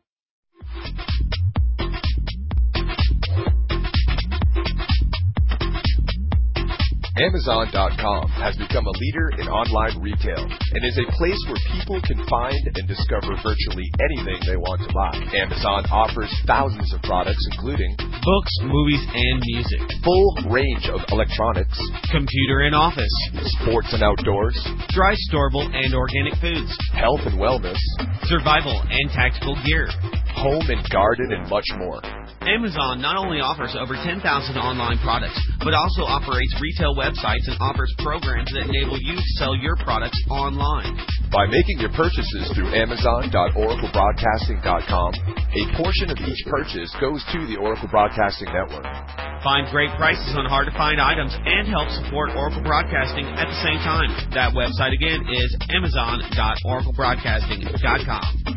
Amazon.com has become a leader in online retail and is a place where people can find and discover virtually anything they want to buy. Amazon offers thousands of products including books, movies, and music, full range of electronics, computer and office, sports and outdoors, dry, storable, and organic foods, health and wellness, survival and tactical gear, home and garden, and much more. Amazon not only offers over 10,000 online products, but also operates retail websites and offers programs that enable you to sell your products online. By making your purchases through Amazon.OracleBroadcasting.com, a portion of each purchase goes to the Oracle Broadcasting Network. Find great prices on hard-to-find items and help support Oracle Broadcasting at the same time. That website again is Amazon.OracleBroadcasting.com.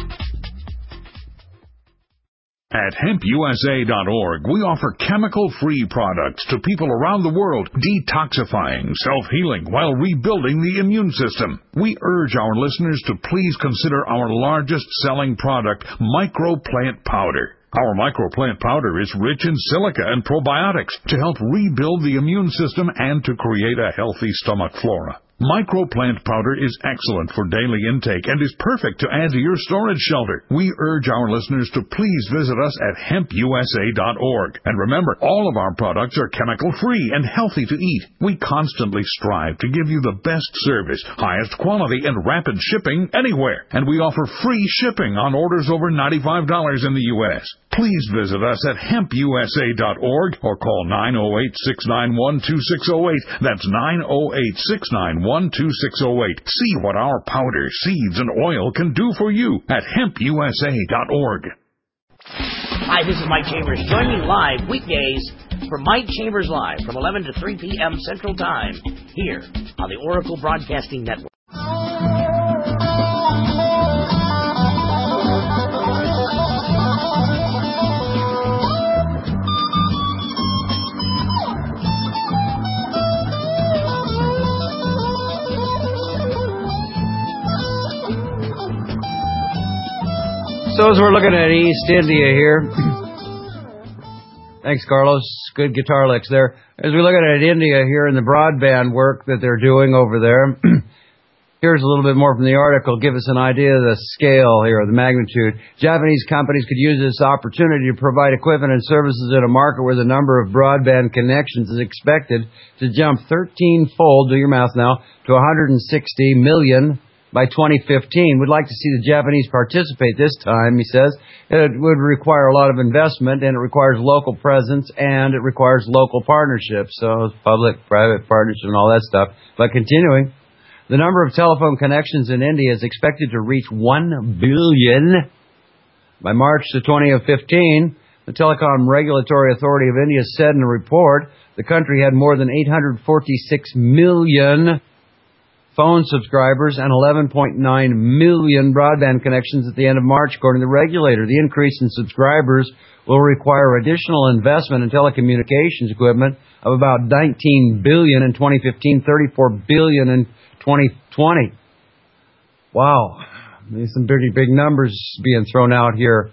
At HempUSA.org, we offer chemical-free products to people around the world, detoxifying, self-healing, while rebuilding the immune system. We urge our listeners to please consider our largest-selling product, Microplant Powder. Our Microplant Powder is rich in silica and probiotics to help rebuild the immune system and to create a healthy stomach flora. Microplant Powder is excellent for daily intake and is perfect to add to your storage shelter. We urge our listeners to please visit us at HempUSA.org. And remember, all of our products are chemical-free and healthy to eat. We constantly strive to give you the best service, highest quality, and rapid shipping anywhere. And we offer free shipping on orders over $95 in the U.S. Please visit us at HempUSA.org or call 908-691-2608. That's 908-691-2608. See what our powder, seeds, and oil can do for you at HempUSA.org. Hi, this is Mike Chambers. Join me live weekdays for Mike Chambers Live from 11 to 3 p.m. Central Time here on the Oracle Broadcasting Network. So as we're looking at East India here, thanks Carlos, good guitar licks there. As we're looking at India here and the broadband work that they're doing over there, here's a little bit more from the article. Give us an idea of the scale here, the magnitude. Japanese companies could use this opportunity to provide equipment and services in a market where the number of broadband connections is expected to jump 13-fold, do your math now, to 160 million by 2015. We'd like to see the Japanese participate this time, he says. It would require a lot of investment, and it requires local presence, and it requires local partnerships. So public-private partnership and all that stuff. But continuing, the number of telephone connections in India is expected to reach 1 billion by March the 2015. The Telecom Regulatory Authority of India said in a report the country had more than 846 million phone subscribers and 11.9 million broadband connections at the end of March, according to the regulator. The increase in subscribers will require additional investment in telecommunications equipment of about 19 billion in 2015, 34 billion in 2020. Wow. There's some pretty big numbers being thrown out here.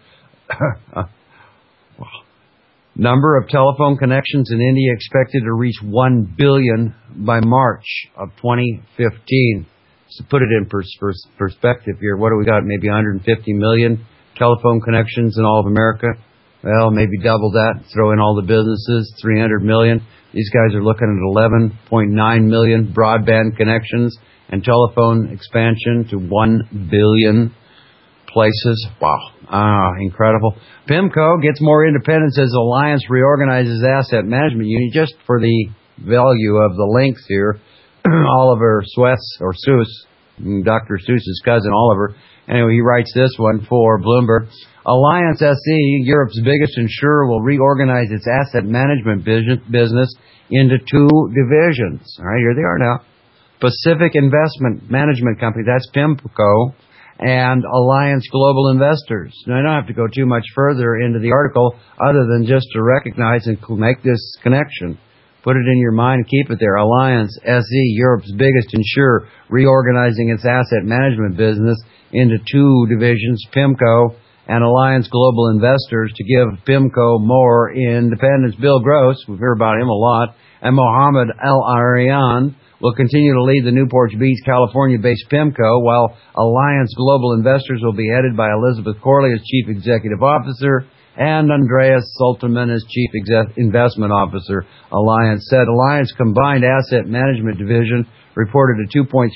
Number of telephone connections in India expected to reach 1 billion by March of 2015. Just to put it in perspective here, what do we got? Maybe 150 million telephone connections in all of America? Well, maybe double that. Throw in all the businesses, 300 million. These guys are looking at 11.9 million broadband connections and telephone expansion to 1 billion places. Wow. Incredible. PIMCO gets more independence as Alliance reorganizes asset management unit. Just for the value of the links here, Oliver Seuss, Dr. Seuss's cousin Oliver. Anyway, he writes this one for Bloomberg. Alliance SE, Europe's biggest insurer, will reorganize its asset management business into two divisions. All right, here they are now. Pacific Investment Management Company, that's PIMCO, and Alliance Global Investors. Now, I don't have to go too much further into the article other than just to recognize and make this connection. Put it in your mind, keep it there. Alliance SE, Europe's biggest insurer, reorganizing its asset management business into two divisions, PIMCO and Alliance Global Investors, to give PIMCO more independence. Bill Gross, we've heard about him a lot, and Mohammed Al-Arian will continue to lead the Newport Beach, California-based PIMCO, while Alliance Global Investors will be headed by Elizabeth Corley as Chief Executive Officer and Andreas Sulterman as Chief Investment Officer. Alliance said Alliance combined asset management division reported a 2.3%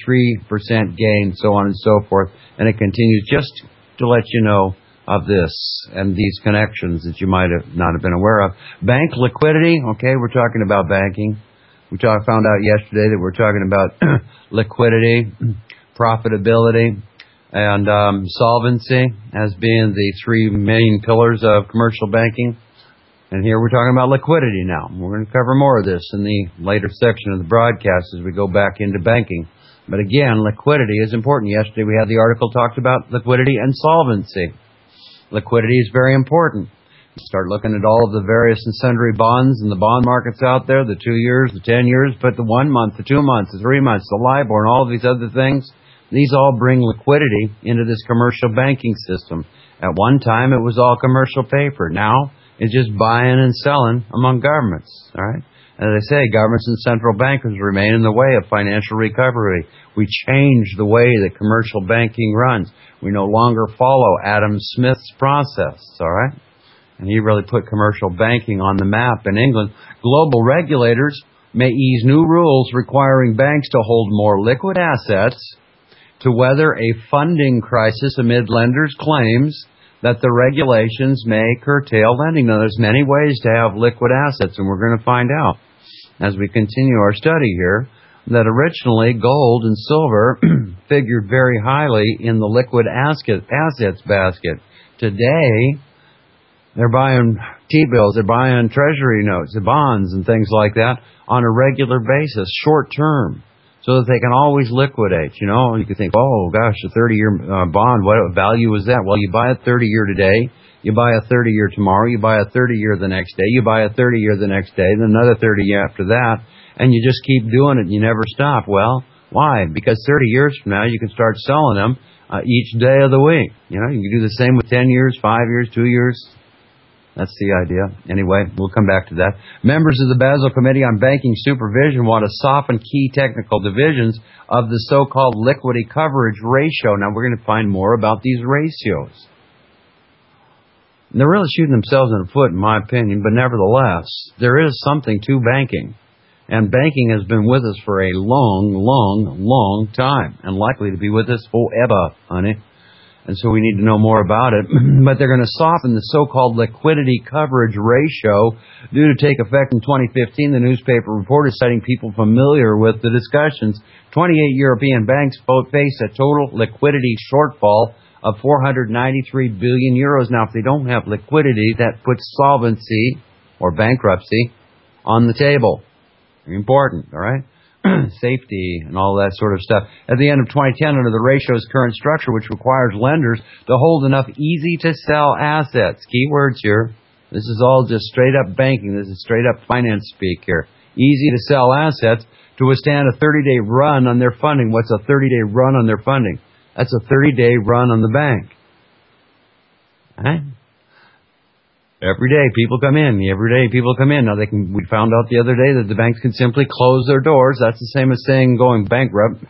gain, so on and so forth. And it continues, just to let you know of this and these connections that you might have not have been aware of. Bank liquidity, okay, we're talking about banking. We found out yesterday that we're talking about liquidity, profitability, and solvency as being the three main pillars of commercial banking. And here we're talking about liquidity now. We're going to cover more of this in the later section of the broadcast as we go back into banking. But again, liquidity is important. Yesterday we had the article talked about liquidity and solvency. Liquidity is very important. Start looking at all of the various and sundry bonds and the bond markets out there, the 2 years, the 10 years, but the 1 month, the 2 months, the 3 months, the LIBOR, and all of these other things. These all bring liquidity into this commercial banking system. At one time, it was all commercial paper. Now, it's just buying and selling among governments. All right. As I say, governments and central bankers remain in the way of financial recovery. We change the way that commercial banking runs. We no longer follow Adam Smith's process. All right. And he really put commercial banking on the map in England. Global regulators may ease new rules requiring banks to hold more liquid assets to weather a funding crisis amid lenders' claims that the regulations may curtail lending. Now, there's many ways to have liquid assets, and we're going to find out as we continue our study here that originally gold and silver figured very highly in the liquid assets basket. Today, they're buying T-bills, they're buying treasury notes, the bonds and things like that on a regular basis, short term, so that they can always liquidate. You know, you could think, oh gosh, a 30-year bond, what value is that? Well, you buy a 30-year today, you buy a 30-year tomorrow, you buy a 30-year the next day, you buy a 30-year the next day, then another 30-year after that, and you just keep doing it and you never stop. Well, why? Because 30 years from now, you can start selling them each day of the week. You know, you can do the same with 10 years, 5 years, 2 years. That's the idea. Anyway, we'll come back to that. Members of the Basel Committee on Banking Supervision want to soften key technical divisions of the so-called liquidity coverage ratio. Now, we're going to find more about these ratios. They're really shooting themselves in the foot, in my opinion, but nevertheless, there is something to banking. And banking has been with us for a long, long, long time, and likely to be with us forever, honey. And so we need to know more about it. But they're going to soften the so-called liquidity coverage ratio due to take effect in 2015. The newspaper reported citing people familiar with the discussions. 28 European banks face a total liquidity shortfall of 493 billion euros. Now, if they don't have liquidity, that puts solvency or bankruptcy on the table. Very important, all right? Safety and all that sort of stuff. At the end of 2010, under the ratio's current structure, which requires lenders to hold enough easy-to-sell assets. Key words here. This is all just straight-up banking. This is straight-up finance speak here. Easy-to-sell assets to withstand a 30-day run on their funding. What's a 30-day run on their funding? That's a 30-day run on the bank. Right? Every day people come in. Every day people come in. Now we found out the other day that the banks can simply close their doors. That's the same as saying going bankrupt.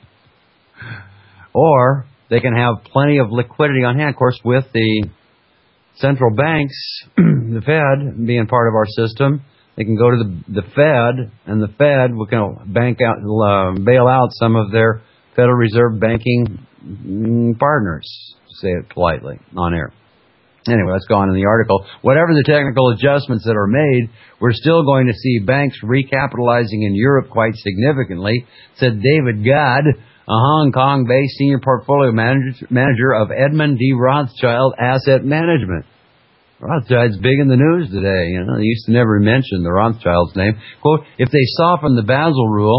Or they can have plenty of liquidity on hand. Of course, with the central banks, the Fed being part of our system, they can go to the Fed, and the Fed will bail out some of their Federal Reserve banking partners, to say it politely, on air. Anyway, let's go on in the article. Whatever the technical adjustments that are made, we're still going to see banks recapitalizing in Europe quite significantly, said David Gadd, a Hong Kong-based senior portfolio manager of Edmund D. Rothschild Asset Management. Rothschild's big in the news today. You know, they used to never mention the Rothschild's name. Quote, if they soften the Basel rule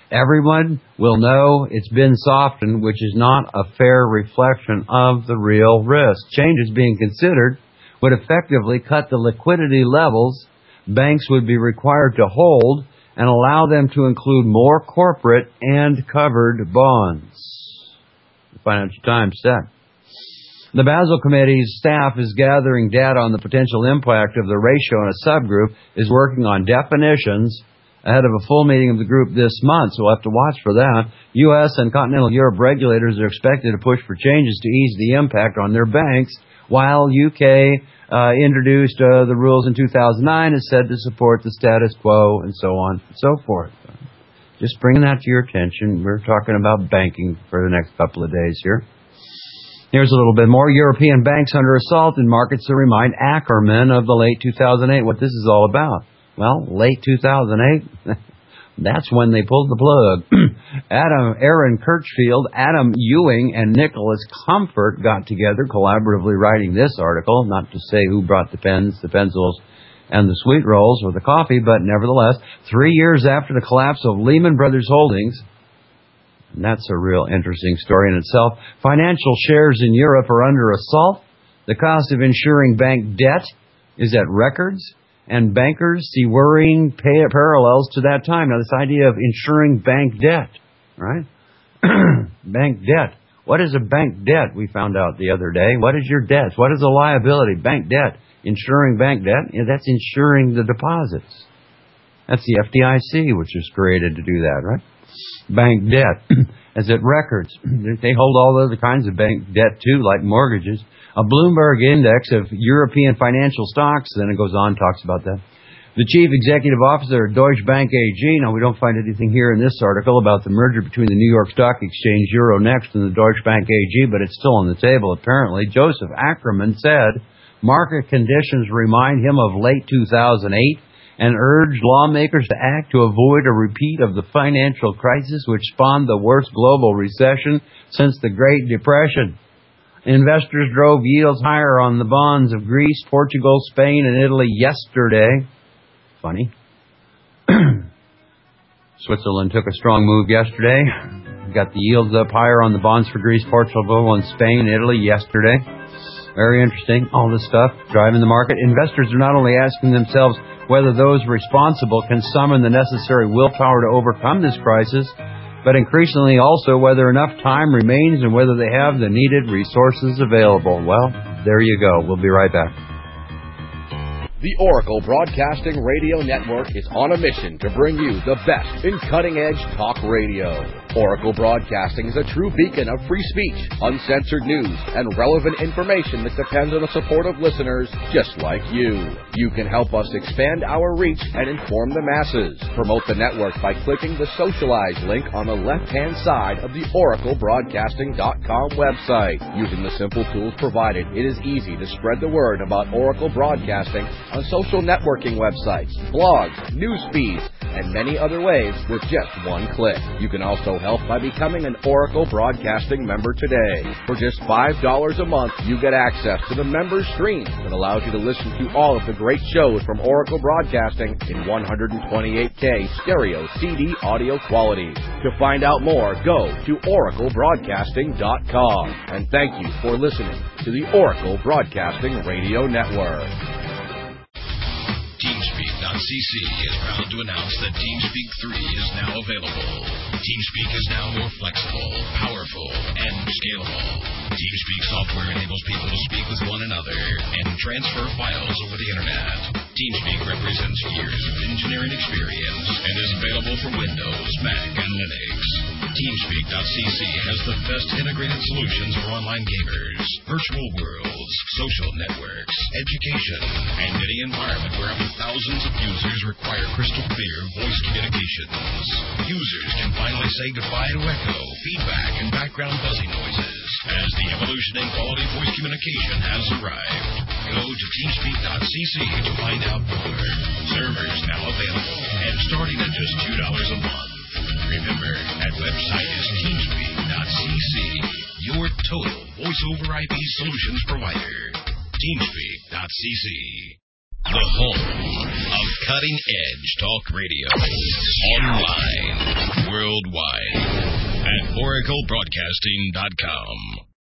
everyone will know it's been softened, which is not a fair reflection of the real risk. Changes being considered would effectively cut the liquidity levels banks would be required to hold and allow them to include more corporate and covered bonds. The Financial Times said. The Basel Committee's staff is gathering data on the potential impact of the ratio in a subgroup, is working on definitions ahead of a full meeting of the group this month, so we'll have to watch for that. U.S. and continental Europe regulators are expected to push for changes to ease the impact on their banks, while UK introduced the rules in 2009 is said to support the status quo and so on and so forth. Just bringing that to your attention. We're talking about banking for the next couple of days here. Here's a little bit more. European banks under assault in markets that remind Ackerman of the late 2008. What this is all about. Well, late 2008, that's when they pulled the plug. Aaron Kirchfield, Adam Ewing, and Nicholas Comfort got together collaboratively writing this article, not to say who brought the pens, the pencils, and the sweet rolls or the coffee, but nevertheless, 3 years after the collapse of Lehman Brothers Holdings, and that's a real interesting story in itself, financial shares in Europe are under assault. The cost of insuring bank debt is at records, and bankers see worrying parallels to that time. Now, this idea of insuring bank debt, right? Bank debt. What is a bank debt? We found out the other day. What is your debt? What is a liability? Bank debt. Insuring bank debt, that's insuring the deposits. That's the FDIC, which was created to do that, right? Bank debt, as it records. They hold all other kinds of bank debt, too, like mortgages. A Bloomberg index of European financial stocks, then it goes on, talks about that. The chief executive officer of Deutsche Bank AG, now we don't find anything here in this article about the merger between the New York Stock Exchange, Euronext, and the Deutsche Bank AG, but it's still on the table, apparently. Joseph Ackerman said market conditions remind him of late 2008 and urged lawmakers to act to avoid a repeat of the financial crisis which spawned the worst global recession since the Great Depression. Investors drove yields higher on the bonds of Greece, Portugal, Spain, and Italy yesterday. Funny. Switzerland took a strong move yesterday. Got the yields up higher on the bonds for Greece, Portugal, and Spain, Italy yesterday. Very interesting. All this stuff driving the market. Investors are not only asking themselves whether those responsible can summon the necessary willpower to overcome this crisis, but increasingly also whether enough time remains and whether they have the needed resources available. Well, there you go. We'll be right back. The Oracle Broadcasting Radio Network is on a mission to bring you the best in cutting-edge talk radio. Oracle Broadcasting is a true beacon of free speech, uncensored news, and relevant information that depends on the support of listeners just like you. You can help us expand our reach and inform the masses. Promote the network by clicking the Socialize link on the left-hand side of the OracleBroadcasting.com website. Using the simple tools provided, it is easy to spread the word about Oracle Broadcasting on social networking websites, blogs, news feeds, and many other ways with just one click. You can also help by becoming an Oracle Broadcasting member today. For just $5 a month, you get access to the member stream that allows you to listen to all of the great shows from Oracle Broadcasting in 128K stereo CD audio quality. To find out more, go to oraclebroadcasting.com. And thank you for listening to the Oracle Broadcasting Radio Network. TeamSpeak.cc is proud to announce that TeamSpeak 3 is now available. TeamSpeak is now more flexible, powerful, and scalable. TeamSpeak software enables people to speak with one another and transfer files over the Internet. TeamSpeak represents years of engineering experience and is available for Windows, Mac, and Linux. TeamSpeak.cc has the best integrated solutions for online gamers, virtual worlds, social networks, education, and any environment where up to thousands of users require crystal clear voice communications. Users can finally say goodbye to echo, feedback, and background buzzing noises as the evolution in quality voice communication has arrived. Go to TeamSpeak.cc to find out more. Servers now available and starting at just $2 a month. Remember, that website is TeamSpeak.cc, your total voice over IP solutions provider. TeamSpeak.cc. The home of cutting-edge talk radio. Online, worldwide, at oraclebroadcasting.com.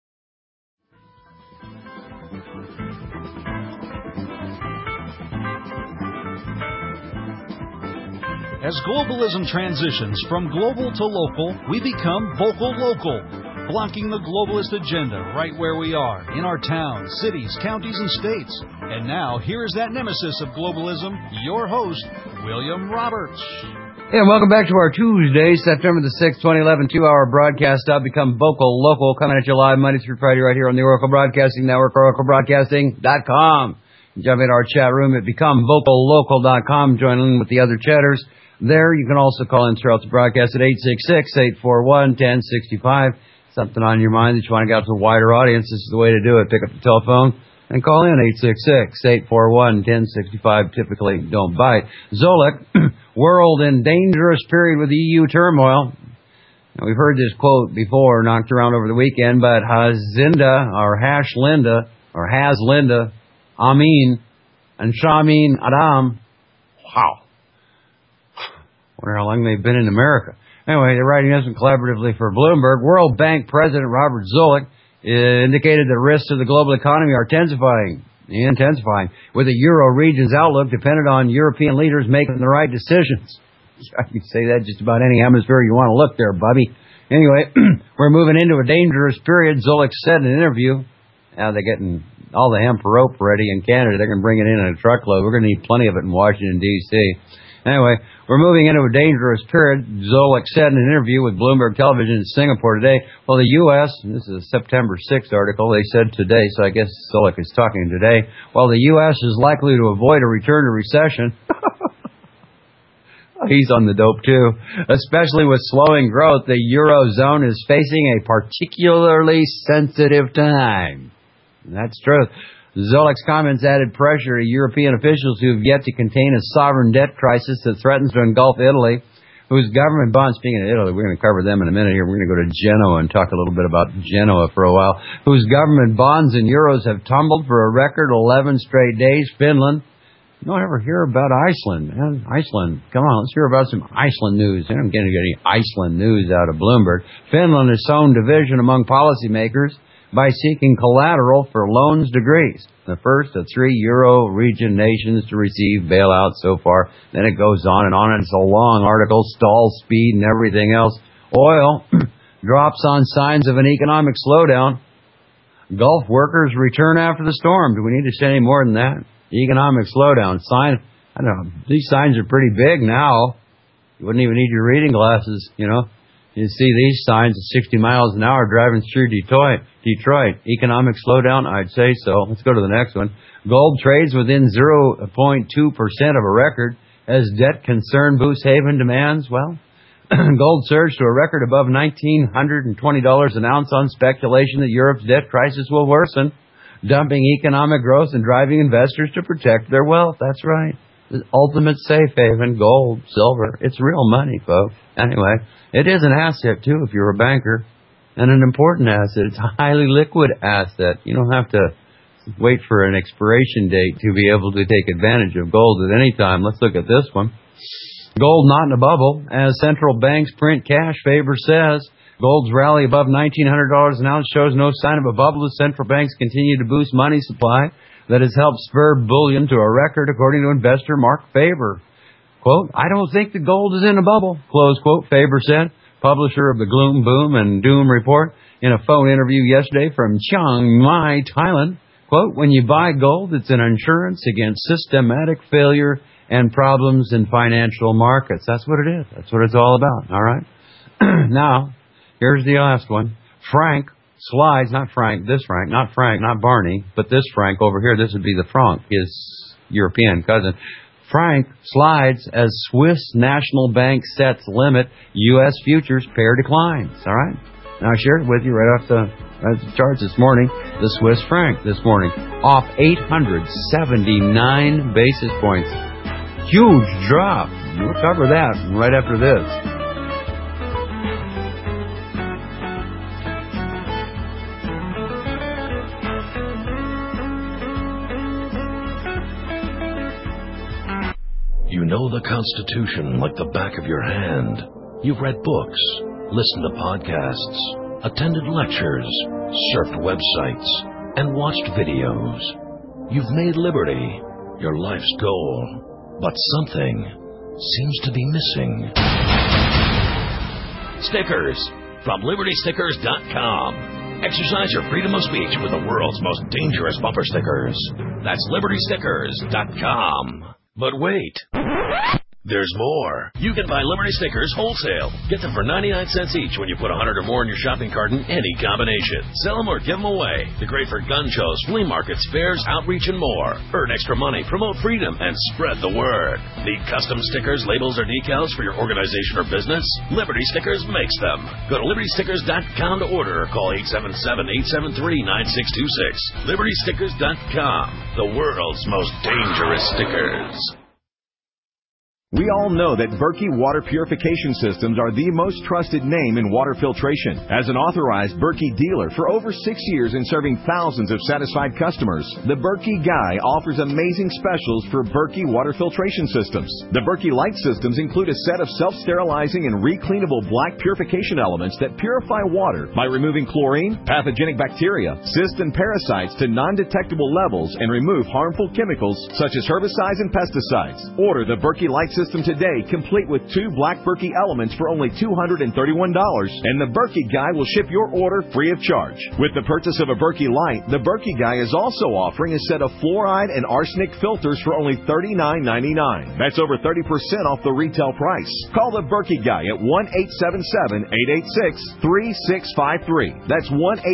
As globalism transitions from global to local, we become vocal local, blocking the globalist agenda right where we are, in our towns, cities, counties, and states. And now, here is that nemesis of globalism, your host, William Roberts. Hey, and welcome back to our Tuesday, September the 6th, 2011, 2-hour broadcast of Become Vocal Local, coming at you live Monday through Friday right here on the Oracle Broadcasting Network, oraclebroadcasting.com. Jump into our chat room at becomevocallocal.com, join in with the other chatters. There, you can also call in throughout the broadcast at 866-841-1065. Something on your mind that you want to get out to a wider audience, this is the way to do it. Pick up the telephone and call in 866-841-1065. Typically don't bite. Zolik, world in dangerous period with EU turmoil. Now, we've heard this quote before, knocked around over the weekend, but Hazinda, or Hash Linda, or Has Linda, Amin, and Shamin Adam. Wow. Wonder how long they've been in America. Anyway, they're writing this collaboratively for Bloomberg. World Bank President Robert Zolik indicated the risks to the global economy are intensifying, with the Euro region's outlook dependent on European leaders making the right decisions. You can say that just about any hemisphere you want to look there, Bubby. Anyway, we're moving into a dangerous period, Zolik said in an interview. Now they're getting all the hemp rope ready in Canada. They're going to bring it in a truckload. We're going to need plenty of it in Washington, D.C. Anyway, we're moving into a dangerous period, Zolik said in an interview with Bloomberg Television in Singapore today. Well, the U.S., and this is a September 6th article, they said today, so I guess Zolik is talking today, while the U.S. is likely to avoid a return to recession, he's on the dope too, especially with slowing growth, the Eurozone is facing a particularly sensitive time. And that's true. Zolik's comments added pressure to European officials who have yet to contain a sovereign debt crisis that threatens to engulf Italy, whose government bonds, speaking of Italy, we're going to cover them in a minute here. We're going to go to Genoa and talk a little bit about Genoa for a while, whose government bonds in euros have tumbled for a record 11 straight days. Finland. You don't ever hear about Iceland, man. Iceland. Come on, let's hear about some Iceland news. I don't get any Iceland news out of Bloomberg. Finland has sown division among policymakers by seeking collateral for loans to Greece, the first of 3 Euro region nations to receive bailouts so far. Then it goes on and on, and it's a long article, stall speed and everything else. Oil drops on signs of an economic slowdown. Gulf workers return after the storm. Do we need to say any more than that? Economic slowdown. Sign, I don't know, these signs are pretty big now. You wouldn't even need your reading glasses, you know. You see these signs at 60 miles an hour driving through Detroit. Economic slowdown? I'd say so. Let's go to the next one. Gold trades within 0.2% of a record as debt concern boosts haven demands. Well, gold surged to a record above $1,920 an ounce on speculation that Europe's debt crisis will worsen, dumping economic growth and driving investors to protect their wealth. That's right. The ultimate safe haven, gold, silver. It's real money, folks. Anyway, it is an asset, too, if you're a banker, and an important asset. It's a highly liquid asset. You don't have to wait for an expiration date to be able to take advantage of gold at any time. Let's look at this one. Gold not in a bubble. As central banks print cash, Faber says. Gold's rally above $1,900 an ounce shows no sign of a bubble as central banks continue to boost money supply that has helped spur bullion to a record, according to investor Mark Faber. Quote, I don't think the gold is in a bubble, close quote, Faber said, publisher of the Gloom, Boom, and Doom report, in a phone interview yesterday from Chiang Mai, Thailand. Quote, when you buy gold, it's an insurance against systematic failure and problems in financial markets. That's what it is. That's what it's all about, all right? Now, here's the last one. Frank slides, not Frank, not Barney, but this Frank over here. This would be the Frank, his European cousin. Frank slides as Swiss National Bank sets limit U.S. futures pair declines. All right? Now, I shared it with you right off the charts this morning. The Swiss franc this morning off 879 basis points. Huge drop. We'll cover that right after this. know the Constitution like the back of your hand. You've read books, listened to podcasts, attended lectures, surfed websites, and watched videos. You've made liberty your life's goal, but something seems to be missing. Stickers from LibertyStickers.com. Exercise your freedom of speech with the world's most dangerous bumper stickers. That's LibertyStickers.com. But wait, there's more. You can buy Liberty Stickers wholesale. Get them for 99 cents each when you put 100 or more in your shopping cart in any combination. Sell them or give them away. They're great for gun shows, flea markets, fairs, outreach, and more. Earn extra money, promote freedom, and spread the word. Need custom stickers, labels, or decals for your organization or business? Liberty Stickers makes them. Go to LibertyStickers.com to order or call 877-873-9626. LibertyStickers.com. The world's most dangerous stickers. We all know that Berkey Water Purification Systems are the most trusted name in water filtration. As an authorized Berkey dealer for over 6 years and serving thousands of satisfied customers, the Berkey Guy offers amazing specials for Berkey water filtration systems. The Berkey Light systems include a set of self-sterilizing and recleanable black purification elements that purify water by removing chlorine, pathogenic bacteria, cysts, and parasites to non-detectable levels and remove harmful chemicals such as herbicides and pesticides. Order the Berkey Light system today, complete with 2 black Berkey elements for only $231, and the Berkey Guy will ship your order free of charge. With the purchase of a Berkey Light, the Berkey Guy is also offering a set of fluoride and arsenic filters for only $39.99. That's over 30% off the retail price. Call the Berkey Guy at 1-877-886-3653. That's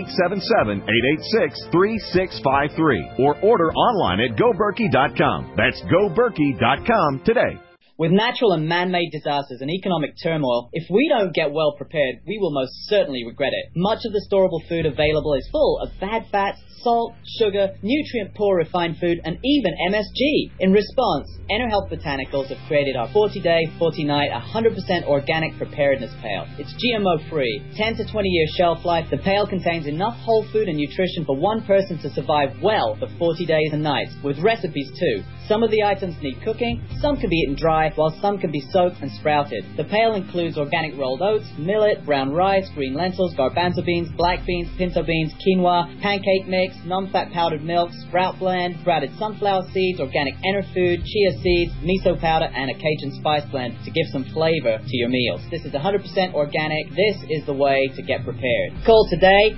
1-877-886-3653. Or order online at GoBerkey.com. That's GoBerkey.com today. With natural and man-made disasters and economic turmoil, if we don't get well prepared, we will most certainly regret it. Much of the storable food available is full of bad fats, salt, sugar, nutrient-poor refined food, and even MSG. In response, EnerHealth Botanicals have created our 40-day, 40-night, 100% organic preparedness pail. It's GMO-free, 10 to 20-year shelf life. The pail contains enough whole food and nutrition for one person to survive well for 40 days and nights, with recipes too. Some of the items need cooking, some can be eaten dry, while some can be soaked and sprouted. The pail includes organic rolled oats, millet, brown rice, green lentils, garbanzo beans, black beans, pinto beans, quinoa, pancake mix, non-fat powdered milk, sprout blend, sprouted sunflower seeds, organic Enerfood, chia seeds, miso powder, and a Cajun spice blend to give some flavor to your meals. This is 100% organic. This is the way to get prepared. Call today,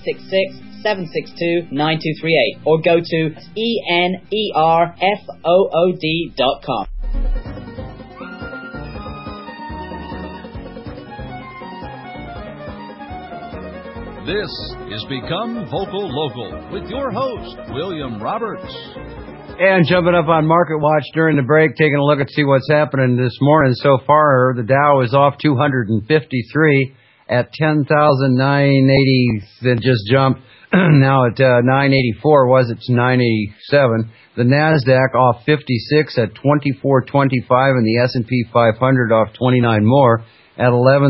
866-762-9238, or go to enerfood.com. This is Become Vocal Local with your host, William Roberts. And jumping up on Market Watch during the break, taking a look at see what's happening this morning. So far, the Dow is off 253 at 10,980. It just jumped. Now at 984 was it's 987. The Nasdaq off 56 at 2425, and the S&P 500 off 29 more at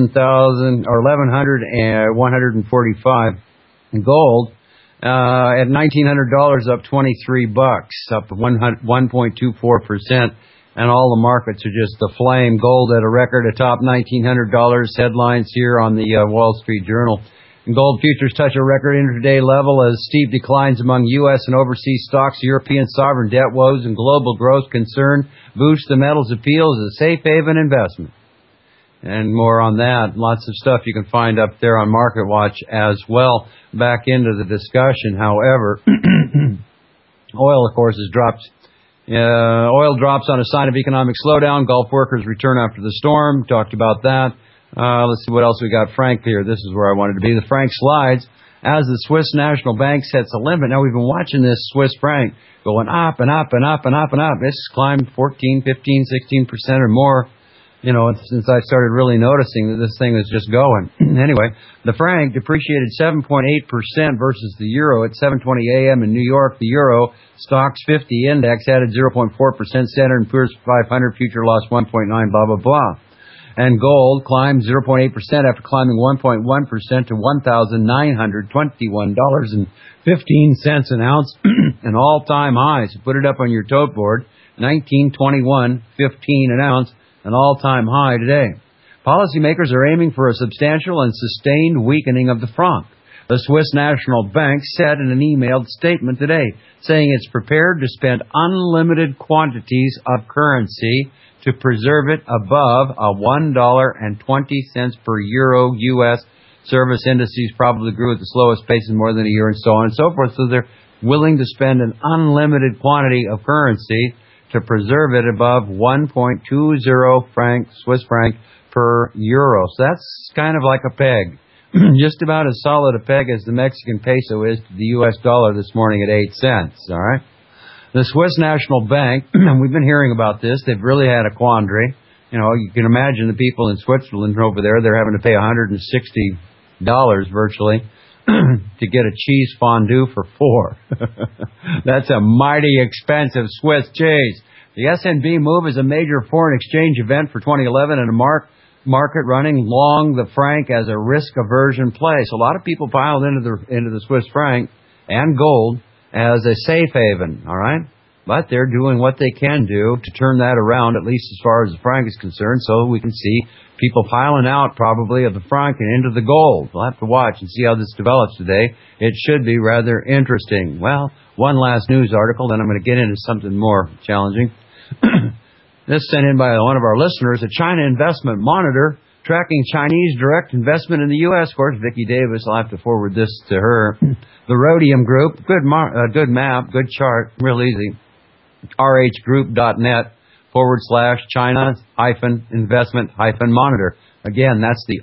1,145. Gold at $1,900, up $23, up 1.24%, and all the markets are just aflame. Gold at a record atop $1,900. Headlines here on the Wall Street Journal. Gold futures touch a record intraday level as steep declines among U.S. and overseas stocks, European sovereign debt woes, and global growth concern boost the metal's appeal as a safe haven investment. And more on that. Lots of stuff you can find up there on Market Watch as well. Back into the discussion, however, oil, of course, has dropped. Oil drops on a sign of economic slowdown. Gulf workers return after the storm. Talked about that. Let's see what else we got. Frank here. This is where I wanted to be. The franc slides as the Swiss National Bank sets a limit. Now, we've been watching this Swiss franc going up and up and up and up and up. It's climbed 14, 15, 16% or more, since I started really noticing that this thing is just going. Anyway, the franc depreciated 7.8% versus the euro at 7:20 a.m. in New York. The euro Stocks 50 index added 0.4%. Standard & Poor's 500 future lost 1.9, blah, blah, blah. And gold climbed 0.8% after climbing 1.1% to $1,921.15 an ounce, an all-time high. So put it up on your tote board. 19.21.15 an ounce, an all-time high today. Policymakers are aiming for a substantial and sustained weakening of the franc. The Swiss National Bank said in an emailed statement today, saying it's prepared to spend unlimited quantities of currency to preserve it above a $1.20 per euro U.S. Service indices probably grew at the slowest pace in more than a year, and so on and so forth. So they're willing to spend an unlimited quantity of currency to preserve it above 1.20 Swiss franc per euro. So that's kind of like a peg. Just about as solid a peg as the Mexican peso is to the U.S. dollar this morning at 8 cents. All right. The Swiss National Bank, we've been hearing about this. They've really had a quandary. You know, you can imagine the people in Switzerland over there, they're having to pay $160 virtually to get a cheese fondue for $4. That's a mighty expensive Swiss cheese. The SNB move is a major foreign exchange event for 2011 and a market running long the franc as a risk aversion play. So a lot of people piled into the Swiss franc and gold as a safe haven, all right? But they're doing what they can do to turn that around, at least as far as the franc is concerned, so we can see people piling out probably of the franc and into the gold. We'll have to watch and see how this develops today. It should be rather interesting. Well, one last news article, then I'm going to get into something more challenging. This sent in by one of our listeners, a China Investment Monitor tracking Chinese direct investment in the U.S. Of course, Vicki Davis, I'll have to forward this to her. The Rhodium Group, good map, good chart, real easy. rhgroup.net/China-investment-monitor. Again, that's the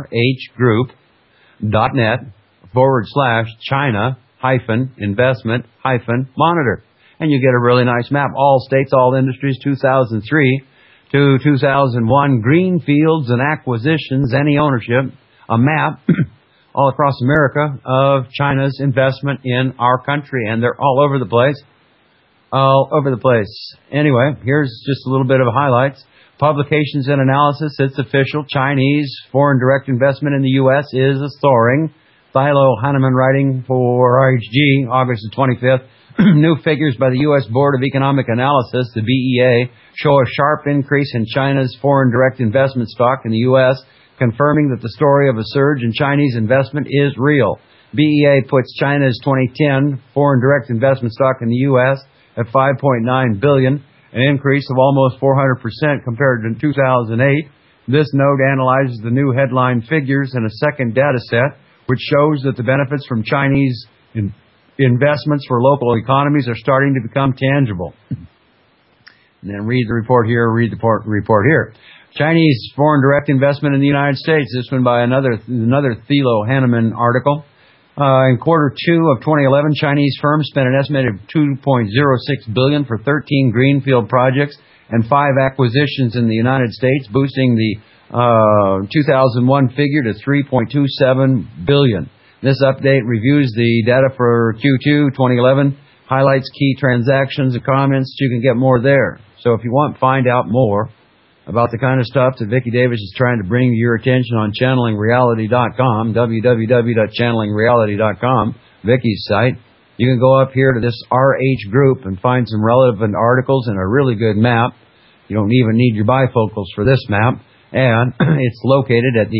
rhgroup.net/China-investment-monitor. And you get a really nice map. All states, all industries, 2003 to 2001, greenfields and acquisitions, any ownership, a map all across America of China's investment in our country. And they're all over the place. All over the place. Anyway, here's just a little bit of highlights. Publications and analysis, it's official. Chinese foreign direct investment in the U.S. is soaring. Thilo Hanneman writing for RHG, August the 25th. New figures by the U.S. Board of Economic Analysis, the BEA, show a sharp increase in China's foreign direct investment stock in the U.S., confirming that the story of a surge in Chinese investment is real. BEA puts China's 2010 foreign direct investment stock in the U.S. at $5.9 billion, an increase of almost 400% compared to 2008. This note analyzes the new headline figures in a second data set, which shows that the benefits from Chinese investments for local economies are starting to become tangible. And then read the report here, report here. Chinese foreign direct investment in the United States. This one by another Thilo Hanneman article. In quarter 2 of 2011, Chinese firms spent an estimated $2.06 billion for 13 greenfield projects and 5 acquisitions in the United States, boosting the 2001 figure to $3.27 billion. This update reviews the data for Q2 2011, highlights key transactions and comments. You can get more there. So if you want to find out more about the kind of stuff that Vicki Davis is trying to bring to your attention on channelingreality.com, www.channelingreality.com, Vicki's site, you can go up here to this RH group and find some relevant articles and a really good map. You don't even need your bifocals for this map. And it's located at the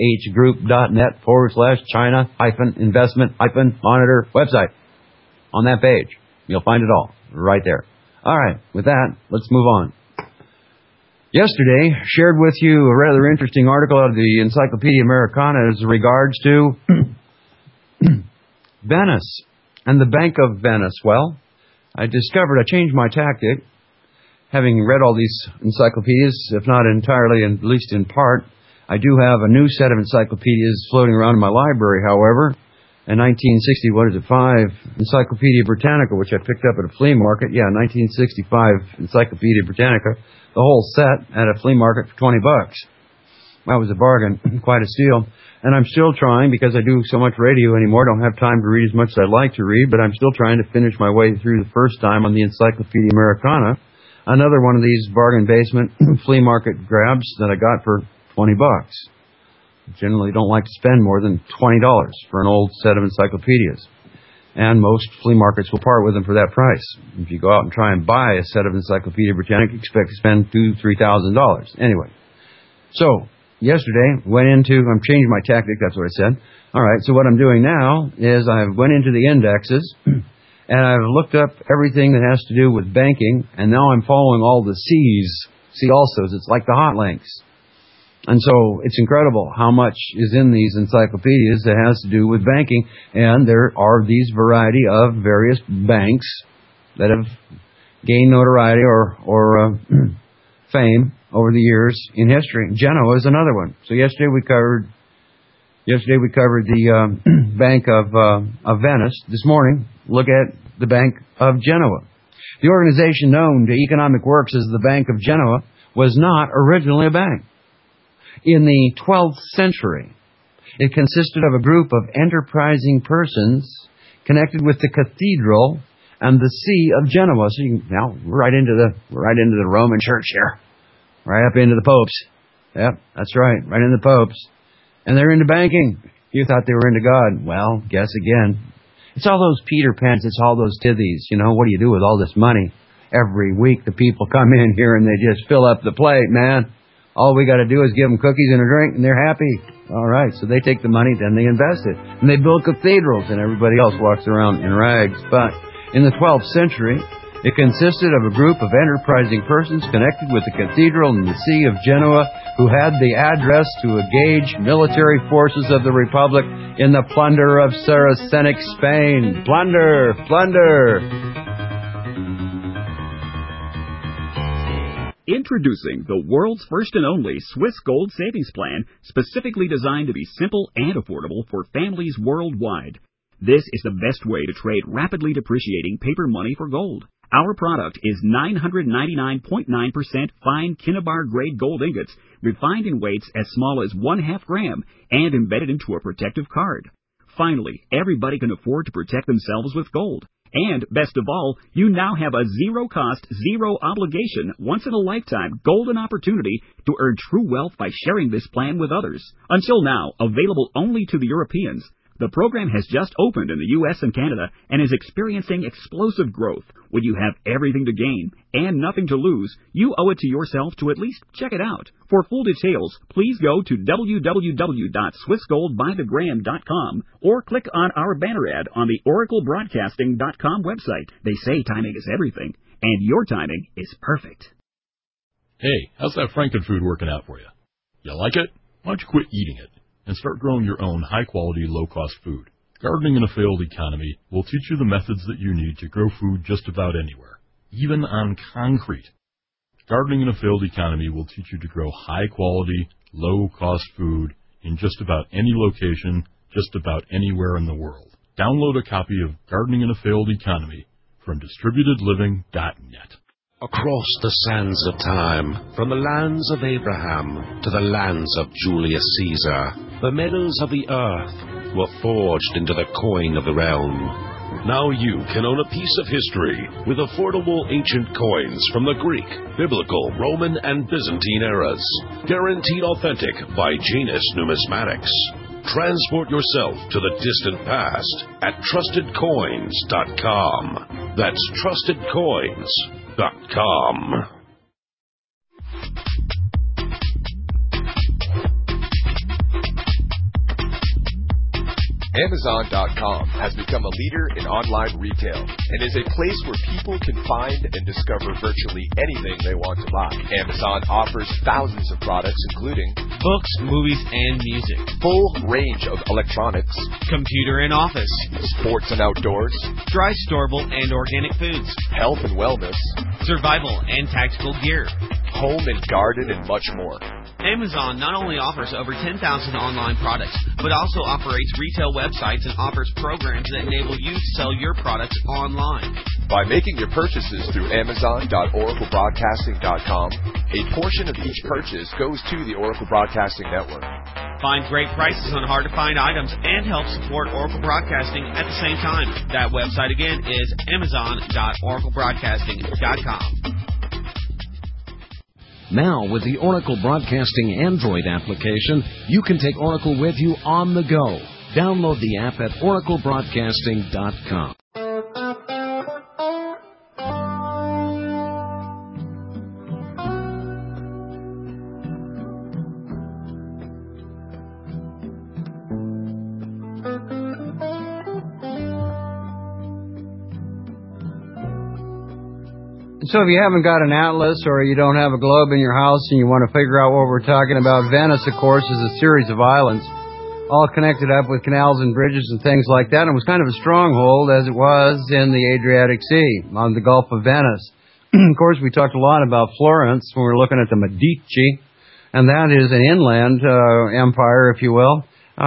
rhgroup.net/China-investment-monitor website. On that page, you'll find it all right there. All right, with that, let's move on. Yesterday, shared with you a rather interesting article out of the Encyclopedia Americana as regards to Venice and the Bank of Venice. Well, I changed my tactic. Having read all these encyclopedias, if not entirely, at least in part, I do have a new set of encyclopedias floating around in my library, however. In 1965 Encyclopedia Britannica, which I picked up at a flea market. Yeah, 1965 Encyclopedia Britannica. The whole set at a flea market for $20. That was a bargain, quite a steal. And I'm still trying, because I do so much radio anymore, don't have time to read as much as I'd like to read, but I'm still trying to finish my way through the first time on the Encyclopedia Americana. Another one of these bargain basement flea market grabs that I got for $20. Generally don't like to spend more than $20 for an old set of encyclopedias. And most flea markets will part with them for that price. If you go out and try and buy a set of Encyclopedia Britannica, you expect to spend $2,000-$3,000. Anyway, so yesterday I'm changing my tactic. That's what I said. All right. So what I'm doing now is I went into the indexes and I've looked up everything that has to do with banking, and now I'm following all the C's. See alsos. It's like the hot links. And so it's incredible how much is in these encyclopedias that has to do with banking. And there are these variety of various banks that have gained notoriety or fame over the years in history. Genoa is another one. So yesterday we covered the Bank of Venice. This morning, look at the Bank of Genoa. The organization known to Economic Works as the Bank of Genoa was not originally a bank. In the 12th century, it consisted of a group of enterprising persons connected with the cathedral and the See of Genoa. So now we're right into the Roman Church here, right up into the popes. Yep, that's right into the popes, and they're into banking. You thought they were into God? Well, guess again. It's all those Peter Pans. It's all those tithies. You know, what do you do with all this money? Every week the people come in here and they just fill up the plate, man. All we got to do is give them cookies and a drink, and they're happy. All right, so they take the money, then they invest it. And they build cathedrals, and everybody else walks around in rags. But in the 12th century, it consisted of a group of enterprising persons connected with the cathedral and the See of Genoa who had the address to engage military forces of the Republic in the plunder of Saracenic Spain. Plunder! Plunder! Introducing the world's first and only Swiss Gold Savings Plan, specifically designed to be simple and affordable for families worldwide. This is the best way to trade rapidly depreciating paper money for gold. Our product is 999.9% fine Kinnabar grade gold ingots, refined in weights as small as 1/2 gram and embedded into a protective card. Finally, everybody can afford to protect themselves with gold. And, best of all, you now have a zero-cost, zero-obligation, once-in-a-lifetime golden opportunity to earn true wealth by sharing this plan with others. Until now, available only to the Europeans, the program has just opened in the U.S. and Canada and is experiencing explosive growth. When you have everything to gain and nothing to lose, you owe it to yourself to at least check it out. For full details, please go to www.swissgoldbythegram.com or click on our banner ad on the oraclebroadcasting.com website. They say timing is everything, and your timing is perfect. Hey, how's that Frankenfood working out for you? You like it? Why don't you quit eating it and start growing your own high-quality, low-cost food? Gardening in a Failed Economy will teach you the methods that you need to grow food just about anywhere, even on concrete. Gardening in a Failed Economy will teach you to grow high-quality, low-cost food in just about any location, just about anywhere in the world. Download a copy of Gardening in a Failed Economy from DistributedLiving.net. Across the sands of time, from the lands of Abraham to the lands of Julius Caesar, the metals of the earth were forged into the coin of the realm. Now you can own a piece of history with affordable ancient coins from the Greek, Biblical, Roman, and Byzantine eras. Guaranteed authentic by Janus Numismatics. Transport yourself to the distant past at TrustedCoins.com. That's TrustedCoins.com. Amazon.com has become a leader in online retail and is a place where people can find and discover virtually anything they want to buy. Amazon offers thousands of products including books, movies, and music, full range of electronics, computer and office, sports and outdoors, dry, storable, and organic foods, health and wellness, survival and tactical gear, home and garden, and much more. Amazon not only offers over 10,000 online products, but also operates retail websites and offers programs that enable you to sell your products online. By making your purchases through Amazon.oraclebroadcasting.com, a portion of each purchase goes to the Oracle Broadcasting Network. Find great prices on hard-to-find items and help support Oracle Broadcasting at the same time. That website again is Amazon.oraclebroadcasting.com. Now, with the Oracle Broadcasting Android application, you can take Oracle with you on the go. Download the app at oraclebroadcasting.com. So if you haven't got an atlas or you don't have a globe in your house and you want to figure out what we're talking about, Venice, of course, is a series of islands all connected up with canals and bridges and things like that. And it was kind of a stronghold as it was in the Adriatic Sea on the Gulf of Venice. Of course, we talked a lot about Florence when we were looking at the Medici, and that is an inland empire, if you will,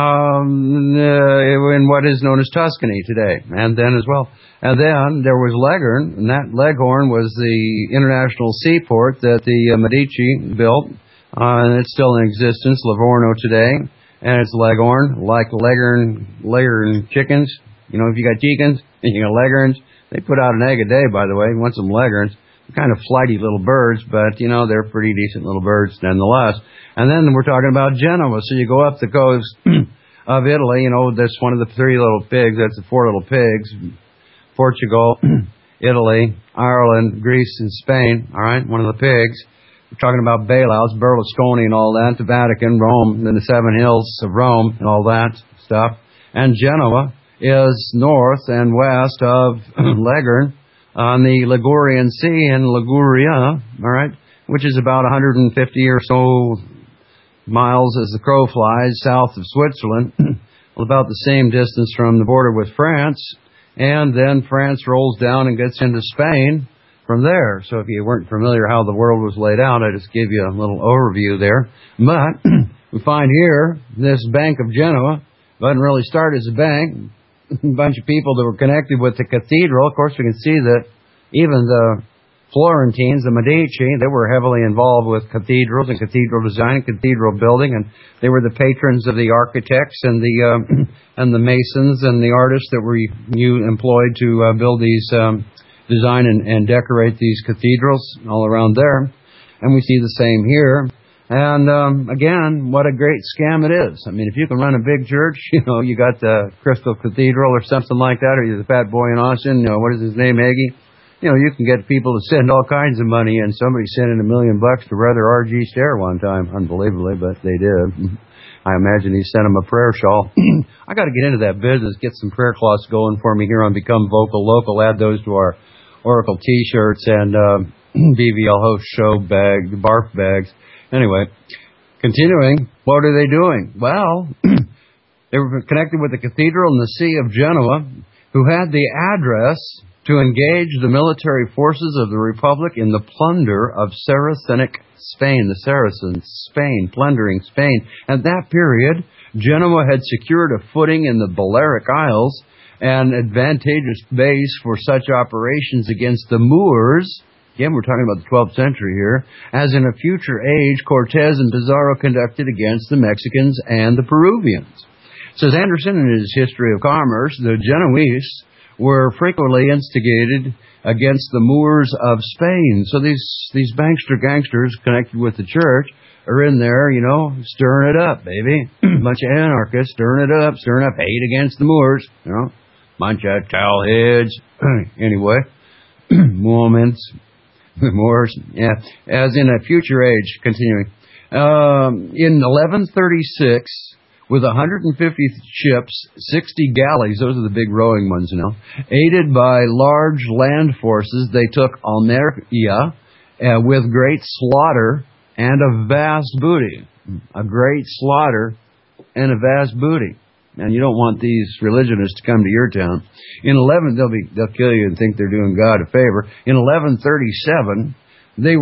in what is known as Tuscany today, and then as well. And then there was Leghorn, and that Leghorn was the international seaport that the Medici built, and it's still in existence, Livorno today, and it's Leghorn, like Leghorn chickens. You know, if you got chickens and you got Leghorns, they put out an egg a day, by the way. You want some Leghorns. They're kind of flighty little birds, but, you know, they're pretty decent little birds nonetheless. And then we're talking about Genoa, so you go up the coast of Italy, you know, that's one of the three little pigs, that's the four little pigs. Portugal, Italy, Ireland, Greece, and Spain, all right, one of the pigs. We're talking about bailouts, Berlusconi and all that, the Vatican, Rome, and the Seven Hills of Rome and all that stuff. And Genoa is north and west of Leghorn on the Ligurian Sea in Liguria, all right, which is about 150 or so miles as the crow flies south of Switzerland, about the same distance from the border with France. And then France rolls down and gets into Spain from there. So if you weren't familiar how the world was laid out, I just gave you a little overview there. But we find here, this Bank of Genoa doesn't really start as a bank. A bunch of people that were connected with the cathedral. Of course, we can see that even the Florentines, the Medici, they were heavily involved with cathedrals and cathedral design and cathedral building, and they were the patrons of the architects and the masons and the artists that were employed to build these, design and decorate these cathedrals all around there. And we see the same here. And again, what a great scam it is. I mean, if you can run a big church, you know, you got the Crystal Cathedral or something like that, or you're the fat boy in Austin, you know, what is his name, Aggie? You know, you can get people to send all kinds of money, and somebody sent in $1 million to Brother R.G. Stair one time, unbelievably, but they did. I imagine he sent him a prayer shawl. I got to get into that business, get some prayer cloths going for me here on Become Vocal Local, add those to our Oracle T-shirts and BVL host show bag, barf bags. Anyway, continuing, what are they doing? Well, they were connected with the cathedral in the See of Genoa, who had the address to engage the military forces of the Republic in the plunder of Saracenic Spain, the Saracens, Spain, plundering Spain. At that period, Genoa had secured a footing in the Balearic Isles, an advantageous base for such operations against the Moors. Again, we're talking about the 12th century here, as in a future age, Cortez and Pizarro conducted against the Mexicans and the Peruvians. Says Anderson in his History of Commerce, the Genoese were frequently instigated against the Moors of Spain. So these bankster gangsters connected with the church are in there, you know, stirring it up, baby. Bunch of anarchists stirring it up, hate against the Moors, you know. Bunch of towelheads. Anyway, Mormons, the Moors, yeah. As in a future age, continuing. In 1136, with 150 ships, 60 galleys, those are the big rowing ones, you know, aided by large land forces, they took Almeria with great slaughter and a vast booty. A great slaughter and a vast booty. And you don't want these religionists to come to your town. They'll kill you and think they're doing God a favor. In 1137, they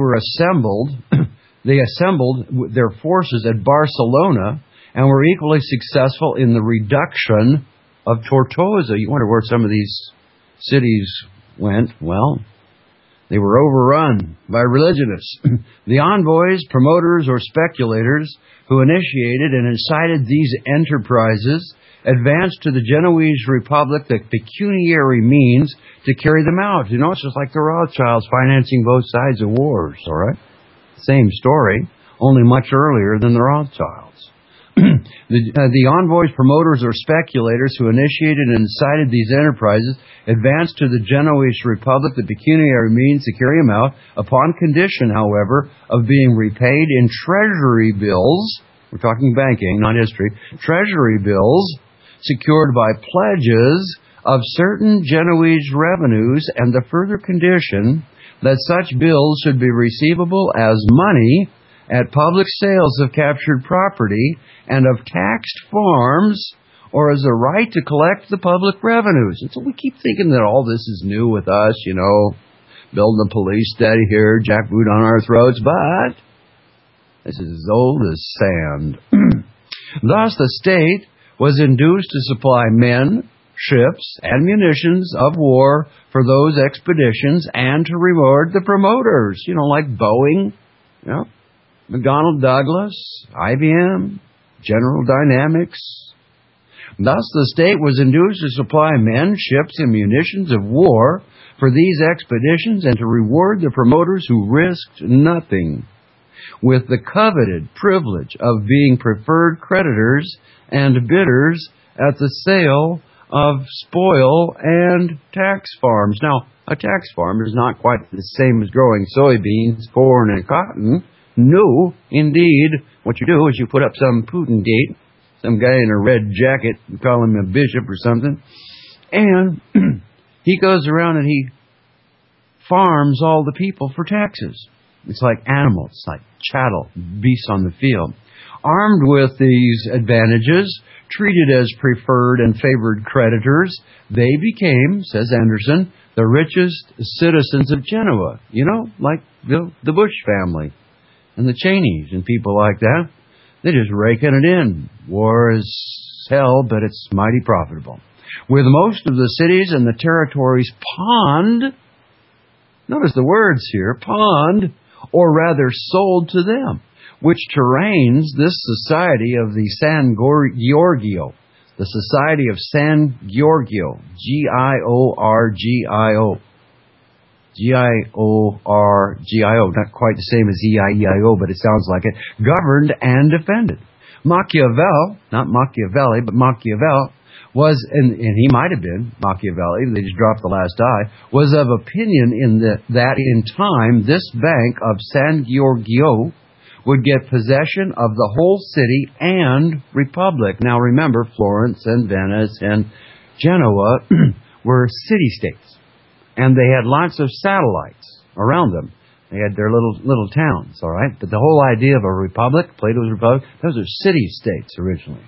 assembled their forces at Barcelona and were equally successful in the reduction of Tortosa. You wonder where some of these cities went. Well, they were overrun by religionists. The envoys, promoters, or speculators who initiated and incited these enterprises advanced to the Genoese Republic the pecuniary means to carry them out. You know, it's just like the Rothschilds financing both sides of wars, all right? Same story, only much earlier than the Rothschilds. The envoys, promoters, or speculators who initiated and incited these enterprises advanced to the Genoese Republic the pecuniary means to carry them out, upon condition, however, of being repaid in treasury bills. We're talking banking, not history. Treasury bills secured by pledges of certain Genoese revenues, and the further condition that such bills should be receivable as money at public sales of captured property and of taxed farms, or as a right to collect the public revenues. And so we keep thinking that all this is new with us, building a police steady here, jackboot on our throats, but this is as old as sand. Thus the state was induced to supply men, ships, and munitions of war for those expeditions, and to reward the promoters, like Boeing, McDonnell Douglas, IBM, General Dynamics. Thus the state was induced to supply men, ships, and munitions of war for these expeditions, and to reward the promoters who risked nothing, with the coveted privilege of being preferred creditors and bidders at the sale of spoil and tax farms. Now, a tax farm is not quite the same as growing soybeans, corn, and cotton. No, indeed. What you do is you put up some Putengate, some guy in a red jacket, you call him a bishop or something, and he goes around and he farms all the people for taxes. It's like animals, like chattel, beasts on the field. Armed with these advantages, treated as preferred and favored creditors, they became, says Anderson, the richest citizens of Genoa. Like the Bush family and the Cheneys and people like that. They're just raking it in. War is hell, but it's mighty profitable. With most of the cities and the territories pawned, notice the words here, pawned, or rather sold to them, which terrains this society of the San Giorgio, the Society of San Giorgio, Giorgio. Giorgio, not quite the same as E-I-E-I-O, but it sounds like it, governed and defended. Machiavelli, not Machiavelli, but Machiavelli was, and he might have been Machiavelli, they just dropped the last I, was of opinion that in time this bank of San Giorgio would get possession of the whole city and republic. Now remember, Florence and Venice and Genoa were city-states, and they had lots of satellites around them. They had their little towns, all right? But the whole idea of a republic, Plato's Republic, those are city-states originally.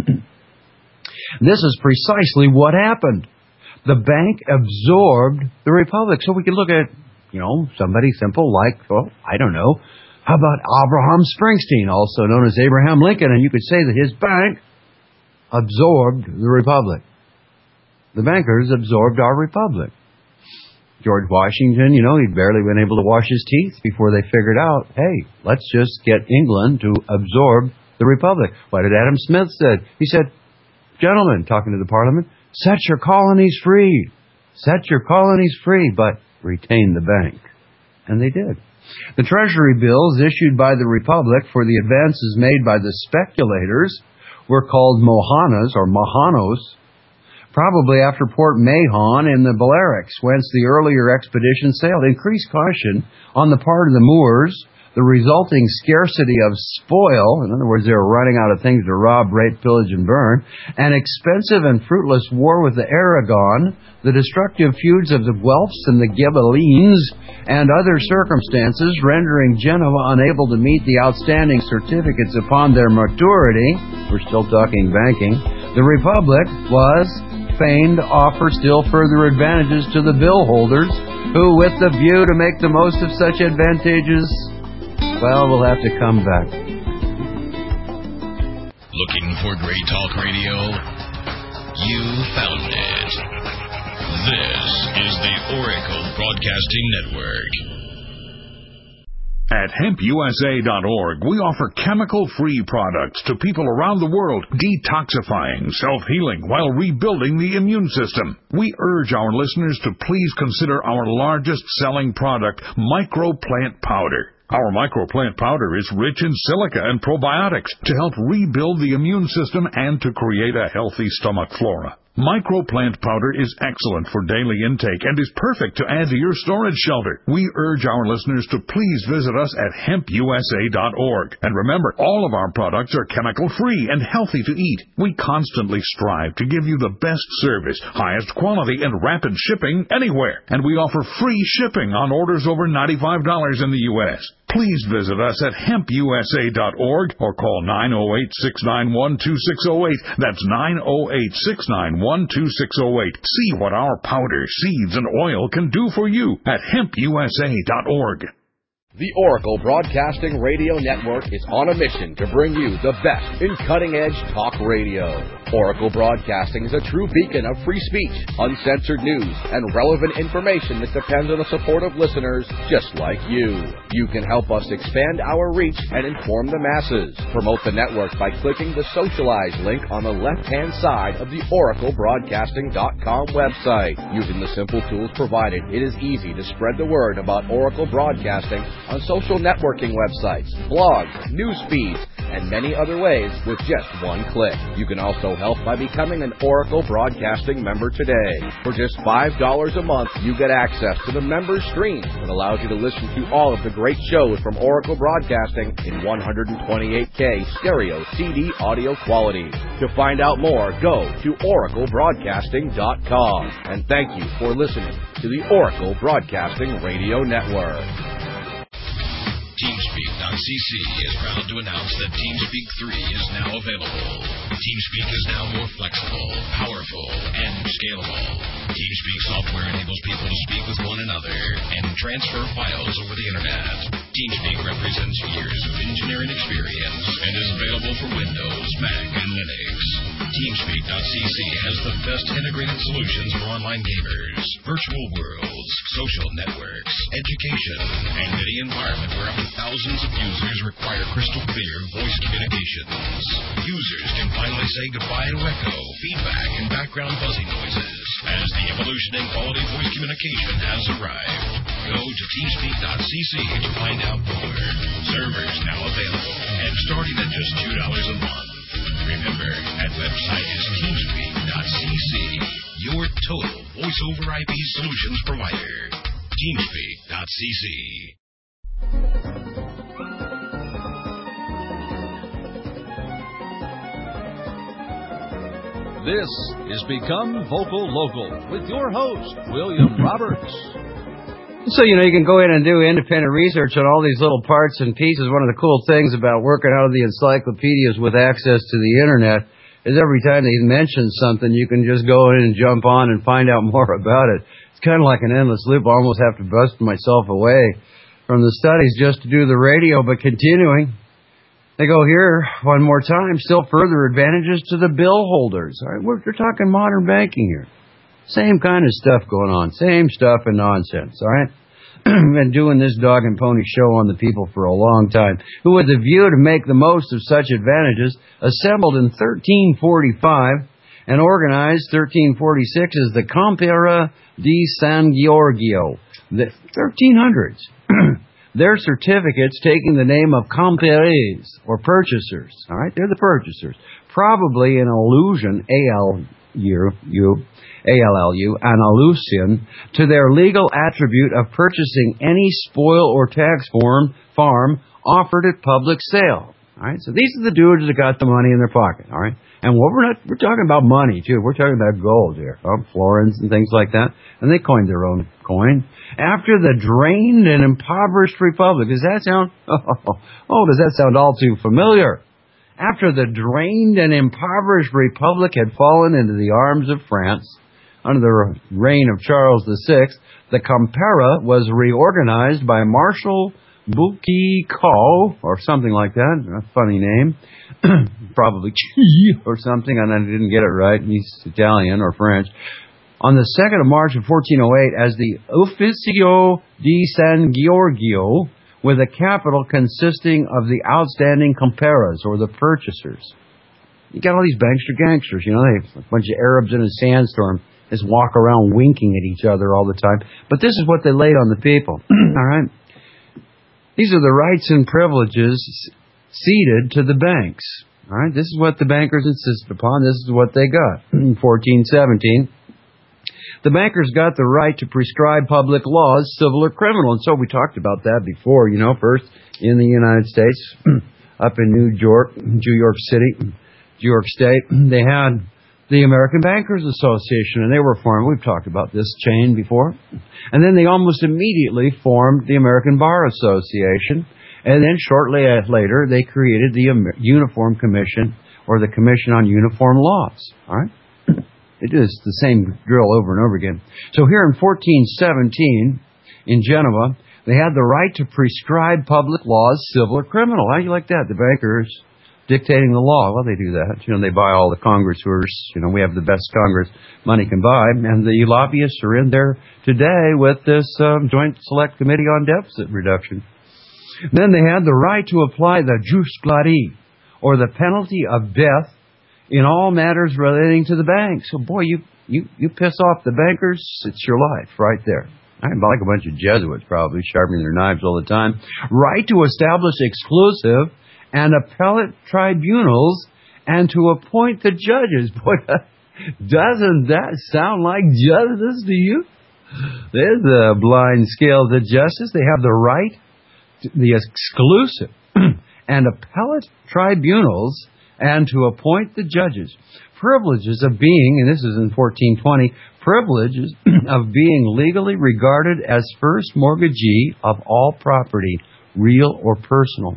This is precisely what happened. The bank absorbed the republic. So we could look at, somebody simple like, I don't know, how about Abraham Springsteen, also known as Abraham Lincoln, and you could say that his bank absorbed the republic. The bankers absorbed our republic. George Washington, he'd barely been able to wash his teeth before they figured out, hey, let's just get England to absorb the republic. What did Adam Smith say? He said, gentlemen, talking to the Parliament, set your colonies free. Set your colonies free, but retain the bank. And they did. The treasury bills issued by the Republic for the advances made by the speculators were called mohanas or mohanos, probably after Port Mahon in the Balearics, whence the earlier expedition sailed. Increased caution on the part of the Moors, the resulting scarcity of spoil, in other words, they were running out of things to rob, rape, pillage, and burn, an expensive and fruitless war with the Aragon, the destructive feuds of the Guelphs and the Ghibellines, and other circumstances rendering Genoa unable to meet the outstanding certificates upon their maturity. We're still talking banking. The Republic was fain to offer still further advantages to the bill holders, who, with the view to make the most of such advantages, well, we'll have to come back. Looking for great talk radio? You found it. This is the Oracle Broadcasting Network. At hempusa.org, we offer chemical-free products to people around the world, detoxifying, self-healing, while rebuilding the immune system. We urge our listeners to please consider our largest selling product, Microplant Powder. Our microplant powder is rich in silica and probiotics to help rebuild the immune system and to create a healthy stomach flora. Microplant powder is excellent for daily intake and is perfect to add to your storage shelter. We urge our listeners to please visit us at hempusa.org. And remember, all of our products are chemical-free and healthy to eat. We constantly strive to give you the best service, highest quality, and rapid shipping anywhere. And we offer free shipping on orders over $95 in the U.S. Please visit us at hempusa.org or call 908-691-2608. That's 908-691-2608. See what our powder, seeds, and oil can do for you at hempusa.org. The Oracle Broadcasting Radio Network is on a mission to bring you the best in cutting-edge talk radio. Oracle Broadcasting is a true beacon of free speech, uncensored news, and relevant information that depends on the support of listeners just like you. You can help us expand our reach and inform the masses. Promote the network by clicking the Socialize link on the left-hand side of the OracleBroadcasting.com website. Using the simple tools provided, it is easy to spread the word about Oracle Broadcasting on social networking websites, blogs, news feeds, and many other ways with just one click. You can also help by becoming an Oracle Broadcasting member today. For just $5 a month, you get access to the member stream that allows you to listen to all of the great shows from Oracle Broadcasting in 128K stereo CD audio quality. To find out more, go to oraclebroadcasting.com. And thank you for listening to the Oracle Broadcasting Radio Network. TeamSpeak.cc is proud to announce that TeamSpeak 3 is now available. TeamSpeak is now more flexible, powerful, and scalable. TeamSpeak software enables people to speak with one another and transfer files over the Internet. TeamSpeak represents years of engineering experience and is available for Windows, Mac, and Linux. TeamSpeak.cc has the best integrated solutions for online gamers, virtual worlds, social networks, education, and any environment where up to thousands of users require crystal clear voice communications. Users can finally say goodbye to echo, feedback, and background fuzzy noises as the evolution in quality voice communication has arrived. Go to TeamSpeak.cc to find out more. Servers now available and starting at just $2 a month. Remember, that website is TeamSpeak.cc, your total voice-over IP solutions provider. TeamSpeak.cc. This is Become Vocal Local with your host, William Roberts. So, you can go in and do independent research on all these little parts and pieces. One of the cool things about working out of the encyclopedias with access to the Internet is every time they mention something, you can just go in and jump on and find out more about it. It's kind of like an endless loop. I almost have to bust myself away from the studies just to do the radio, but continuing. They go here one more time, still further advantages to the bill holders. All right, we're talking modern banking here. Same kind of stuff going on. Same stuff and nonsense, all right? Been doing this dog and pony show on the people for a long time, who with a view to make the most of such advantages, assembled in 1345 and organized 1346 as the Compera di San Giorgio, the 1300s. Their certificates taking the name of comperes, or purchasers. All right, they're the purchasers. Probably an allusion, A-L-L-U, an allusion to their legal attribute of purchasing any spoil or tax farm offered at public sale. All right, so these are the dudes that got the money in their pocket. All right, and we're talking about money too. We're talking about gold here, florins and things like that. And they coined their own coin after the drained and impoverished republic. Does that sound? Does that sound all too familiar? After the drained and impoverished republic had fallen into the arms of France under the reign of Charles VI, the Compera was reorganized by Marshal Boucicaut, or something like that. A funny name. Probably Chi or something, and I didn't get it right. He's Italian or French. On the 2nd of March of 1408 as the Ufficio di San Giorgio, with a capital consisting of the outstanding comperas, or the purchasers. You got all these gangsters, they have a bunch of Arabs in a sandstorm, just walk around winking at each other all the time. But this is what they laid on the people. All right? These are the rights and privileges ceded to the banks. All right, this is what the bankers insisted upon. This is what they got. In 1417, the bankers got the right to prescribe public laws, civil or criminal. And so we talked about that before, first in the United States, up in New York City, New York State, they had the American Bankers Association, and they were formed. We've talked about this chain before. And then they almost immediately formed the American Bar Association. And then shortly later, they created the Uniform Commission, or the Commission on Uniform Laws. All right? It is the same drill over and over again. So here in 1417, in Geneva, they had the right to prescribe public laws, civil or criminal. How do you like that? The bankers dictating the law. Well, they do that. They buy all the congressors. We have the best Congress money can buy. And the lobbyists are in there today with this Joint Select Committee on Deficit Reduction. Then they had the right to apply the jus plari, or the penalty of death, in all matters relating to the bank. So, boy, you piss off the bankers, it's your life right there. I'm like a bunch of Jesuits probably, sharpening their knives all the time. Right to establish exclusive and appellate tribunals and to appoint the judges. Boy, doesn't that sound like justice to you? There's the blind scales of justice. They have the right, the exclusive and appellate tribunals and to appoint the judges. Privileges of being, and this is in 1420, privileges of being legally regarded as first mortgagee of all property, real or personal.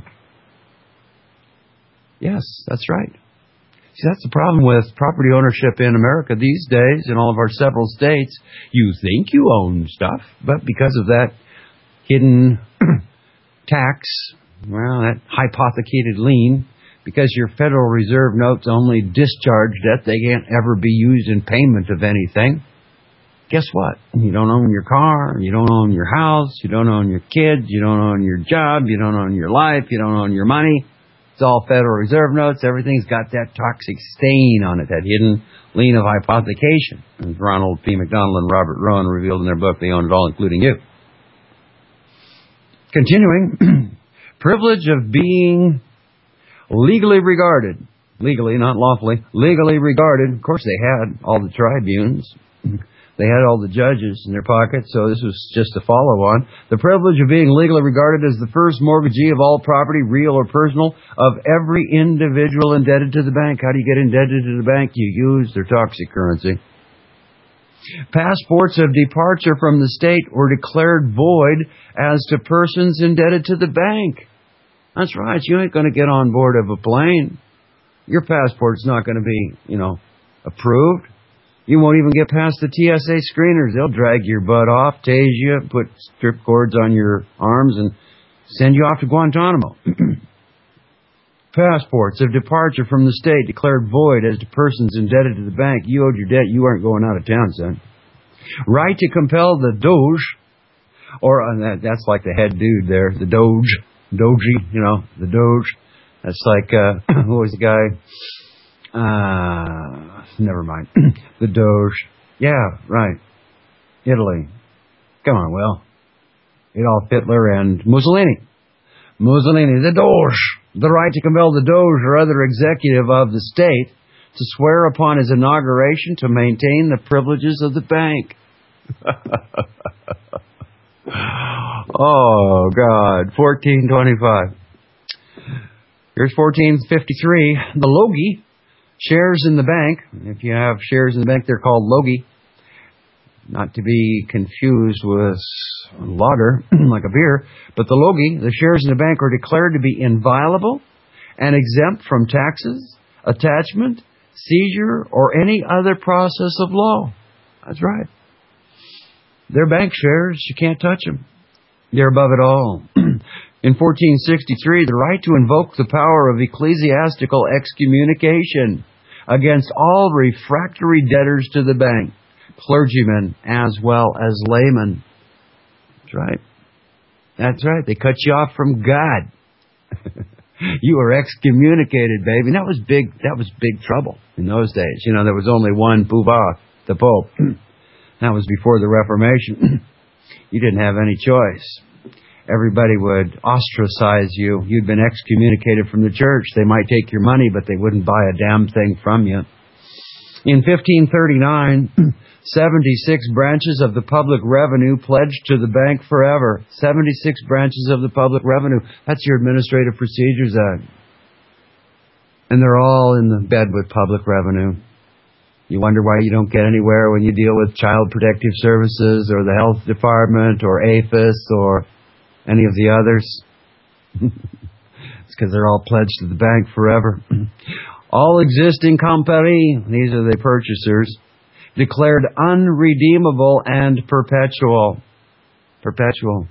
Yes, that's right. See, that's the problem with property ownership in America these days, in all of our several states. You think you own stuff, but because of that hidden tax, that hypothecated lien, because your Federal Reserve notes only discharge debt, they can't ever be used in payment of anything. Guess what? You don't own your car, you don't own your house, you don't own your kids, you don't own your job, you don't own your life, you don't own your money. It's all Federal Reserve notes. Everything's got that toxic stain on it, that hidden lien of hypothecation. As Ronald P. McDonald and Robert Rowan revealed in their book, They Own It All, Including You. Continuing, privilege of being legally regarded. Legally, not lawfully. Legally regarded. Of course, they had all the tribunes. They had all the judges in their pockets, so this was just a follow-on. The privilege of being legally regarded as the first mortgagee of all property, real or personal, of every individual indebted to the bank. How do you get indebted to the bank? You use their toxic currency. Passports of departure from the state were declared void as to persons indebted to the bank. That's right. You ain't going to get on board of a plane. Your passport's not going to be, approved. You won't even get past the TSA screeners. They'll drag your butt off, tase you, put strip cords on your arms, and send you off to Guantanamo. Passports of departure from the state declared void as to persons indebted to the bank. You owed your debt. You aren't going out of town, son. Right to compel the Doge, or that's like the head dude there, the Doge. Doji, the Doge. That's like, who was the guy? Never mind. The Doge. Yeah, right. Italy. Come on, Will. Adolf Hitler and Mussolini. Mussolini, the Doge. The right to compel the Doge or other executive of the state to swear upon his inauguration to maintain the privileges of the bank. Oh, God. 1425. Here's 1453. The Logie, shares in the bank. If you have shares in the bank, they're called Logie. Not to be confused with lager, like a beer. But the Logie, the shares in the bank, are declared to be inviolable and exempt from taxes, attachment, seizure, or any other process of law. That's right. They're bank shares. You can't touch them. They're above it all. In 1463, the right to invoke the power of ecclesiastical excommunication against all refractory debtors to the bank, clergymen as well as laymen. That's right. That's right. They cut you off from God. You were excommunicated, baby. And that was big trouble in those days. There was only one Poobah, the Pope. That was before the Reformation. You didn't have any choice. everybody would ostracize you. You'd been excommunicated from the church. They might take your money, but they wouldn't buy a damn thing from you. In 1539, 76 branches of the public revenue pledged to the bank forever. 76 branches of the public revenue. That's your Administrative Procedures Act. And they're all in the bed with public revenue. You wonder why you don't get anywhere when you deal with Child Protective Services or the Health Department or APHIS or any of the others. It's because they're all pledged to the bank forever. All existing compagnies, these are the purchasers, declared unredeemable and perpetual. Perpetual.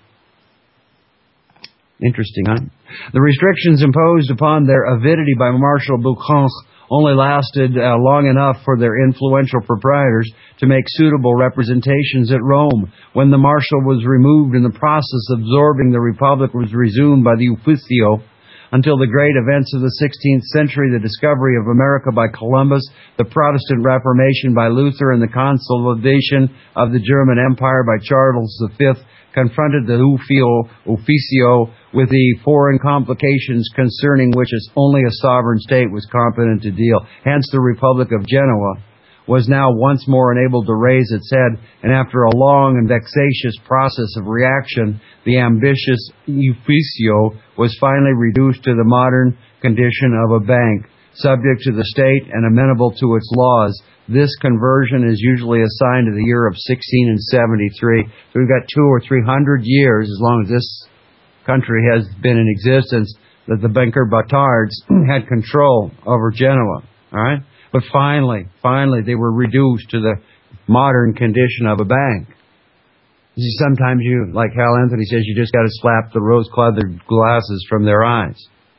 Interesting, huh? The restrictions imposed upon their avidity by Marshal Bouchon only lasted long enough for their influential proprietors to make suitable representations at Rome. When the marshal was removed and the process of absorbing the Republic was resumed by the Ufficio, until the great events of the 16th century, the discovery of America by Columbus, the Protestant Reformation by Luther, and the consolidation of the German Empire by Charles V, confronted the Ufficio with the foreign complications concerning which only a sovereign state was competent to deal. Hence the Republic of Genoa was now once more enabled to raise its head, and after a long and vexatious process of reaction, the ambitious Ufficio was finally reduced to the modern condition of a bank, subject to the state and amenable to its laws. This conversion is usually assigned to the year of 1673. So we've got 200 or 300 years, as long as this country has been in existence, that the Banker Batards had control over Genoa. All right? But finally, they were reduced to the modern condition of a bank. You see, sometimes you, like Hal Anthony says, you just got to slap the rose-colored glasses from their eyes.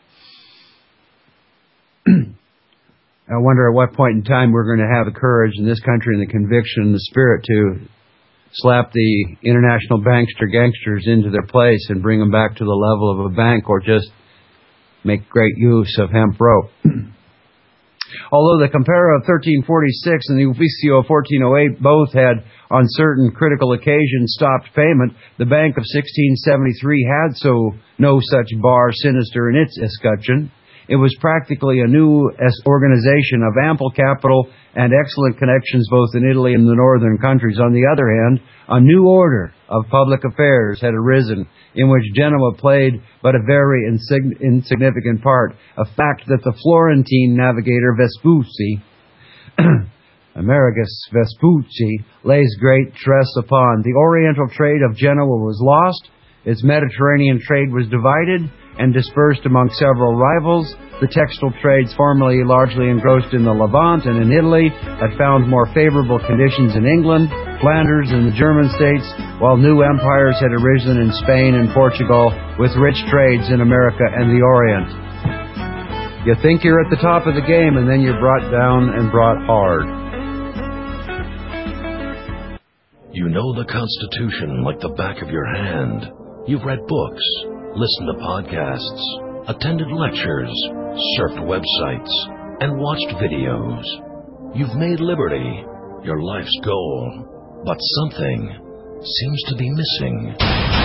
I wonder at what point in time we're going to have the courage in this country and the conviction and the spirit to slap the international bankster gangsters into their place and bring them back to the level of a bank, or just make great use of hemp rope. Although the Compera of 1346 and the Ufficio of 1408 both had, on certain critical occasions, stopped payment, the Bank of 1673 had no such bar sinister in its escutcheon. It was practically a new organization of ample capital and excellent connections both in Italy and the northern countries. On the other hand, a new order of public affairs had arisen, in which Genoa played but a very insignificant part, a fact that the Florentine navigator Vespucci, Amerigus Vespucci, lays great stress upon. The Oriental trade of Genoa was lost, its Mediterranean trade was divided and dispersed among several rivals. The textile trades, formerly largely engrossed in the Levant and in Italy, had found more favorable conditions in England, Flanders, and the German states, while new empires had arisen in Spain and Portugal, with rich trades in America and the Orient. You think you're at the top of the game, and then you're brought down and brought hard. You know the Constitution like the back of your hand. You've read books, listened to podcasts, attended lectures, surfed websites, and watched videos. You've made liberty your life's goal, but something seems to be missing.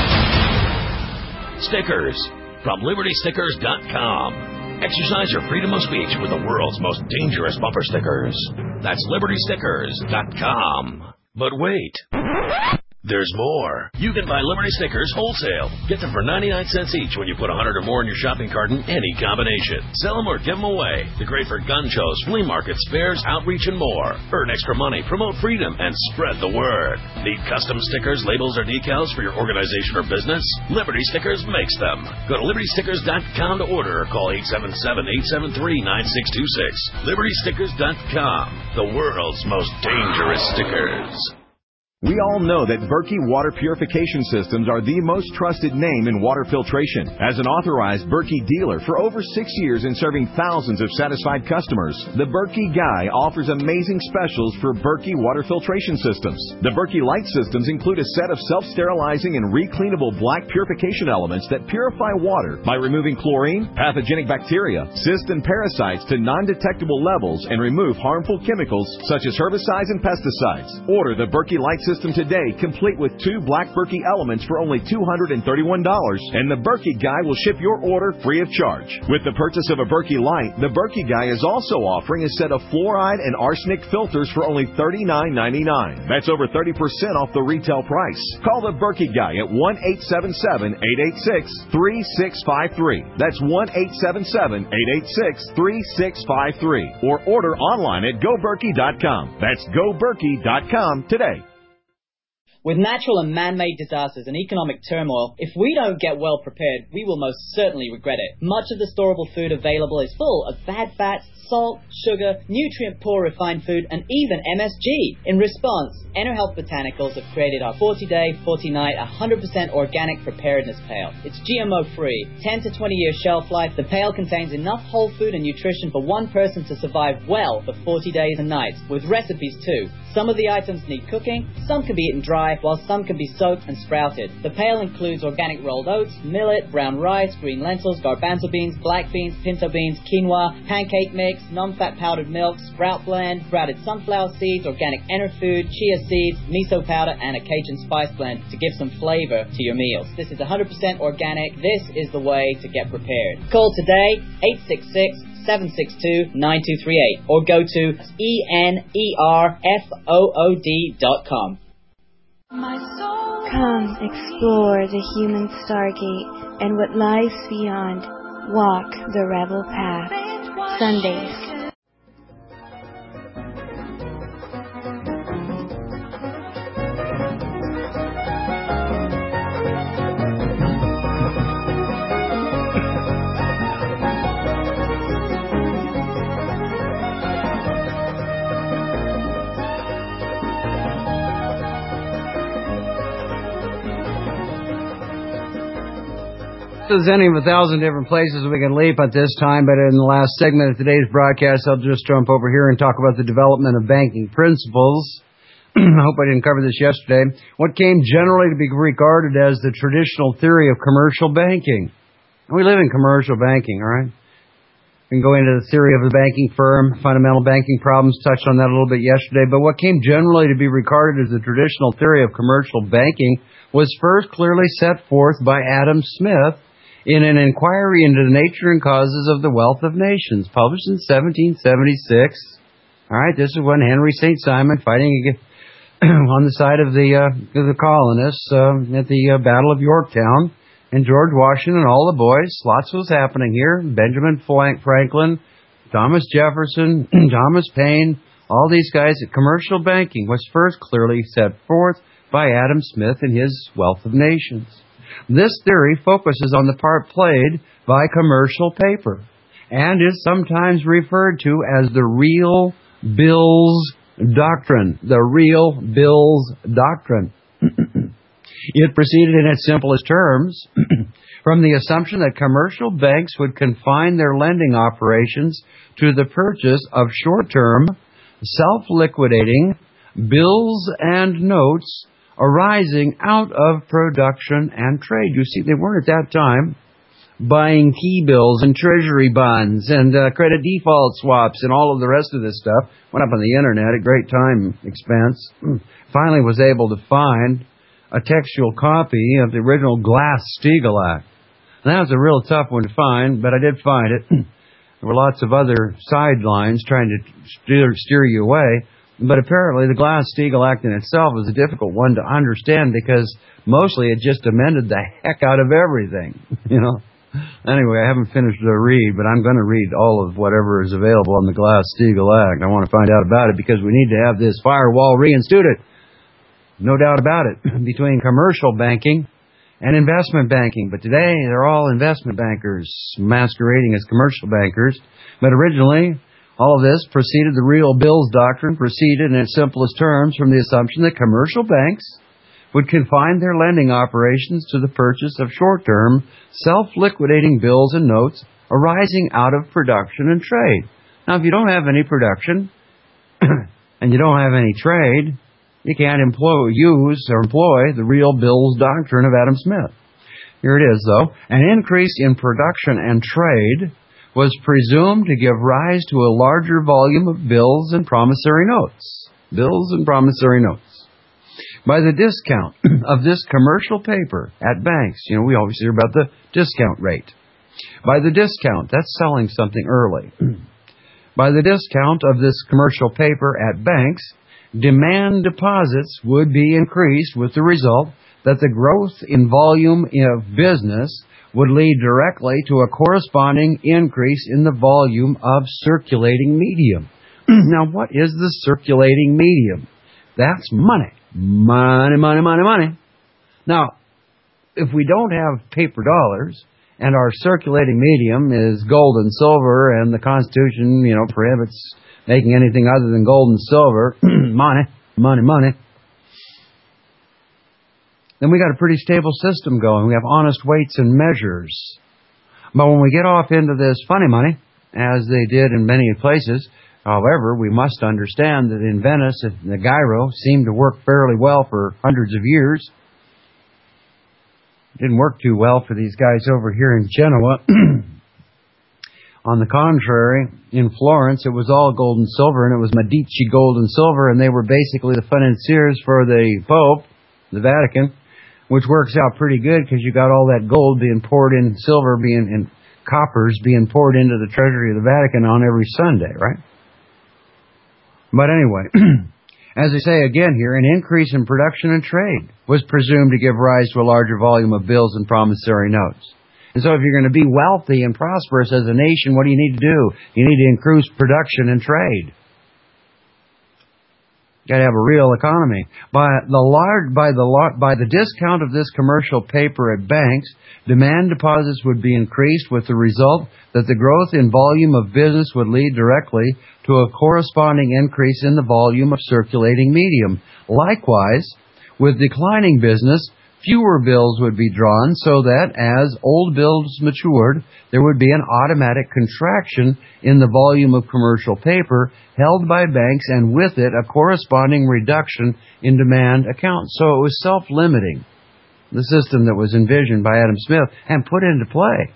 Stickers from LibertyStickers.com. Exercise your freedom of speech with the world's most dangerous bumper stickers. That's LibertyStickers.com. But wait. There's more. You can buy Liberty Stickers wholesale. Get them for 99 cents each when you put 100 or more in your shopping cart in any combination. Sell them or give them away. They're great for gun shows, flea markets, fairs, outreach, and more. Earn extra money, promote freedom, and spread the word. Need custom stickers, labels, or decals for your organization or business? Liberty Stickers makes them. Go to LibertyStickers.com to order or call 877-873-9626. LibertyStickers.com. The world's most dangerous stickers. We all know that Berkey Water Purification Systems are the most trusted name in water filtration. As an authorized Berkey dealer for over 6 years and serving thousands of satisfied customers, the Berkey Guy offers amazing specials for Berkey water filtration systems. The Berkey Light systems include a set of self-sterilizing and recleanable black purification elements that purify water by removing chlorine, pathogenic bacteria, cysts, and parasites to non-detectable levels and remove harmful chemicals such as herbicides and pesticides. Order the Berkey Light system today, complete with 2 Black Berkey elements for only $231, and the Berkey Guy will ship your order free of charge. With the purchase of a Berkey Light, the Berkey Guy is also offering a set of fluoride and arsenic filters for only $39.99. That's over 30% off the retail price. Call the Berkey Guy at 1-877-886-3653. That's 1-877-886-3653. Or order online at GoBerkey.com. That's GoBerkey.com today. With natural and man-made disasters and economic turmoil, if we don't get well prepared, we will most certainly regret it. Much of the storable food available is full of bad fats, salt, sugar, nutrient-poor refined food, and even MSG. In response, EnerHealth Botanicals have created our 40-day, 40-night, 100% organic preparedness pail. It's GMO-free, 10 to 20-year shelf life. The pail contains enough whole food and nutrition for one person to survive well for 40 days and nights, with recipes too. Some of the items need cooking, some can be eaten dry, while some can be soaked and sprouted. The pail includes organic rolled oats, millet, brown rice, green lentils, garbanzo beans, black beans, pinto beans, quinoa, pancake mix, non-fat powdered milk, sprout blend, sprouted sunflower seeds, organic Enerfood, chia seeds, miso powder, and a Cajun spice blend to give some flavor to your meals. This is 100% organic. This is the way to get prepared. Call today, 866-762-9238, or go to enerfood.com. Come explore the human stargate and what lies beyond. Walk the rebel path. Sundays. There's any of 1,000 different places we can leap at this time, but in the last segment of today's broadcast, I'll just jump over here and talk about the development of banking principles. I hope I didn't cover this yesterday. What came generally to be regarded as the traditional theory of commercial banking. We live in commercial banking, all right? We can go into the theory of the banking firm, fundamental banking problems, touched on that a little bit yesterday, but what came generally to be regarded as the traditional theory of commercial banking was first clearly set forth by Adam Smith in an inquiry into the nature and causes of the wealth of nations, published in 1776. All right, this is when Henry St. Simon fighting on the side of the colonists at the Battle of Yorktown, and George Washington and all the boys. Lots was happening here. Benjamin Franklin, Thomas Jefferson, Thomas Paine, all these guys. Commercial banking was first clearly set forth by Adam Smith in his Wealth of Nations. This theory focuses on the part played by commercial paper and is sometimes referred to as the real bills doctrine. The real bills doctrine. It proceeded in its simplest terms from the assumption that commercial banks would confine their lending operations to the purchase of short-term, self-liquidating bills and notes arising out of production and trade. You see, they weren't at that time buying T-bills and treasury bonds and credit default swaps and all of the rest of this stuff. Went up on the internet at great time expense. Finally was able to find a textual copy of the original Glass-Steagall Act. And that was a real tough one to find, but I did find it. There were lots of other sidelines trying to steer you away. But apparently the Glass-Steagall Act in itself was a difficult one to understand because mostly it just amended the heck out of everything, you know. Anyway, I haven't finished the read, but I'm going to read all of whatever is available on the Glass-Steagall Act. I want to find out about it because we need to have this firewall reinstituted. No doubt about it, between commercial banking and investment banking. But today they're all investment bankers masquerading as commercial bankers. But originally, all of this proceeded, the real bills doctrine proceeded in its simplest terms from the assumption that commercial banks would confine their lending operations to the purchase of short-term, self-liquidating bills and notes arising out of production and trade. Now, if you don't have any production and you don't have any trade, you can't employ the real bills doctrine of Adam Smith. Here it is, though. An increase in production and trade was presumed to give rise to a larger volume of bills and promissory notes. Bills and promissory notes. By the discount of this commercial paper at banks, we always hear about the discount rate. By the discount, that's selling something early. By the discount of this commercial paper at banks, demand deposits would be increased with the result that the growth in volume of business would lead directly to a corresponding increase in the volume of circulating medium. Now, what is the circulating medium? That's money. Money, money, money, money. Now, if we don't have paper dollars, and our circulating medium is gold and silver, and the Constitution, prohibits making anything other than gold and silver, money, money, money, then we got a pretty stable system going. We have honest weights and measures. But when we get off into this funny money, as they did in many places, however, we must understand that in Venice, the gyro seemed to work fairly well for hundreds of years. It didn't work too well for these guys over here in Genoa. On the contrary, in Florence, it was all gold and silver, and it was Medici gold and silver, and they were basically the financiers for the Pope, the Vatican, which works out pretty good because you got all that gold being poured in, silver being in, coppers being poured into the treasury of the Vatican on every Sunday, right? But anyway, as I say again here, an increase in production and trade was presumed to give rise to a larger volume of bills and promissory notes. And so if you're going to be wealthy and prosperous as a nation, what do you need to do? You need to increase production and trade. You got to have a real economy. By the discount of this commercial paper at banks, demand deposits would be increased with the result that the growth in volume of business would lead directly to a corresponding increase in the volume of circulating medium. Likewise, with declining business, fewer bills would be drawn so that as old bills matured, there would be an automatic contraction in the volume of commercial paper held by banks, and with it a corresponding reduction in demand accounts. So it was self-limiting, the system that was envisioned by Adam Smith and put into play.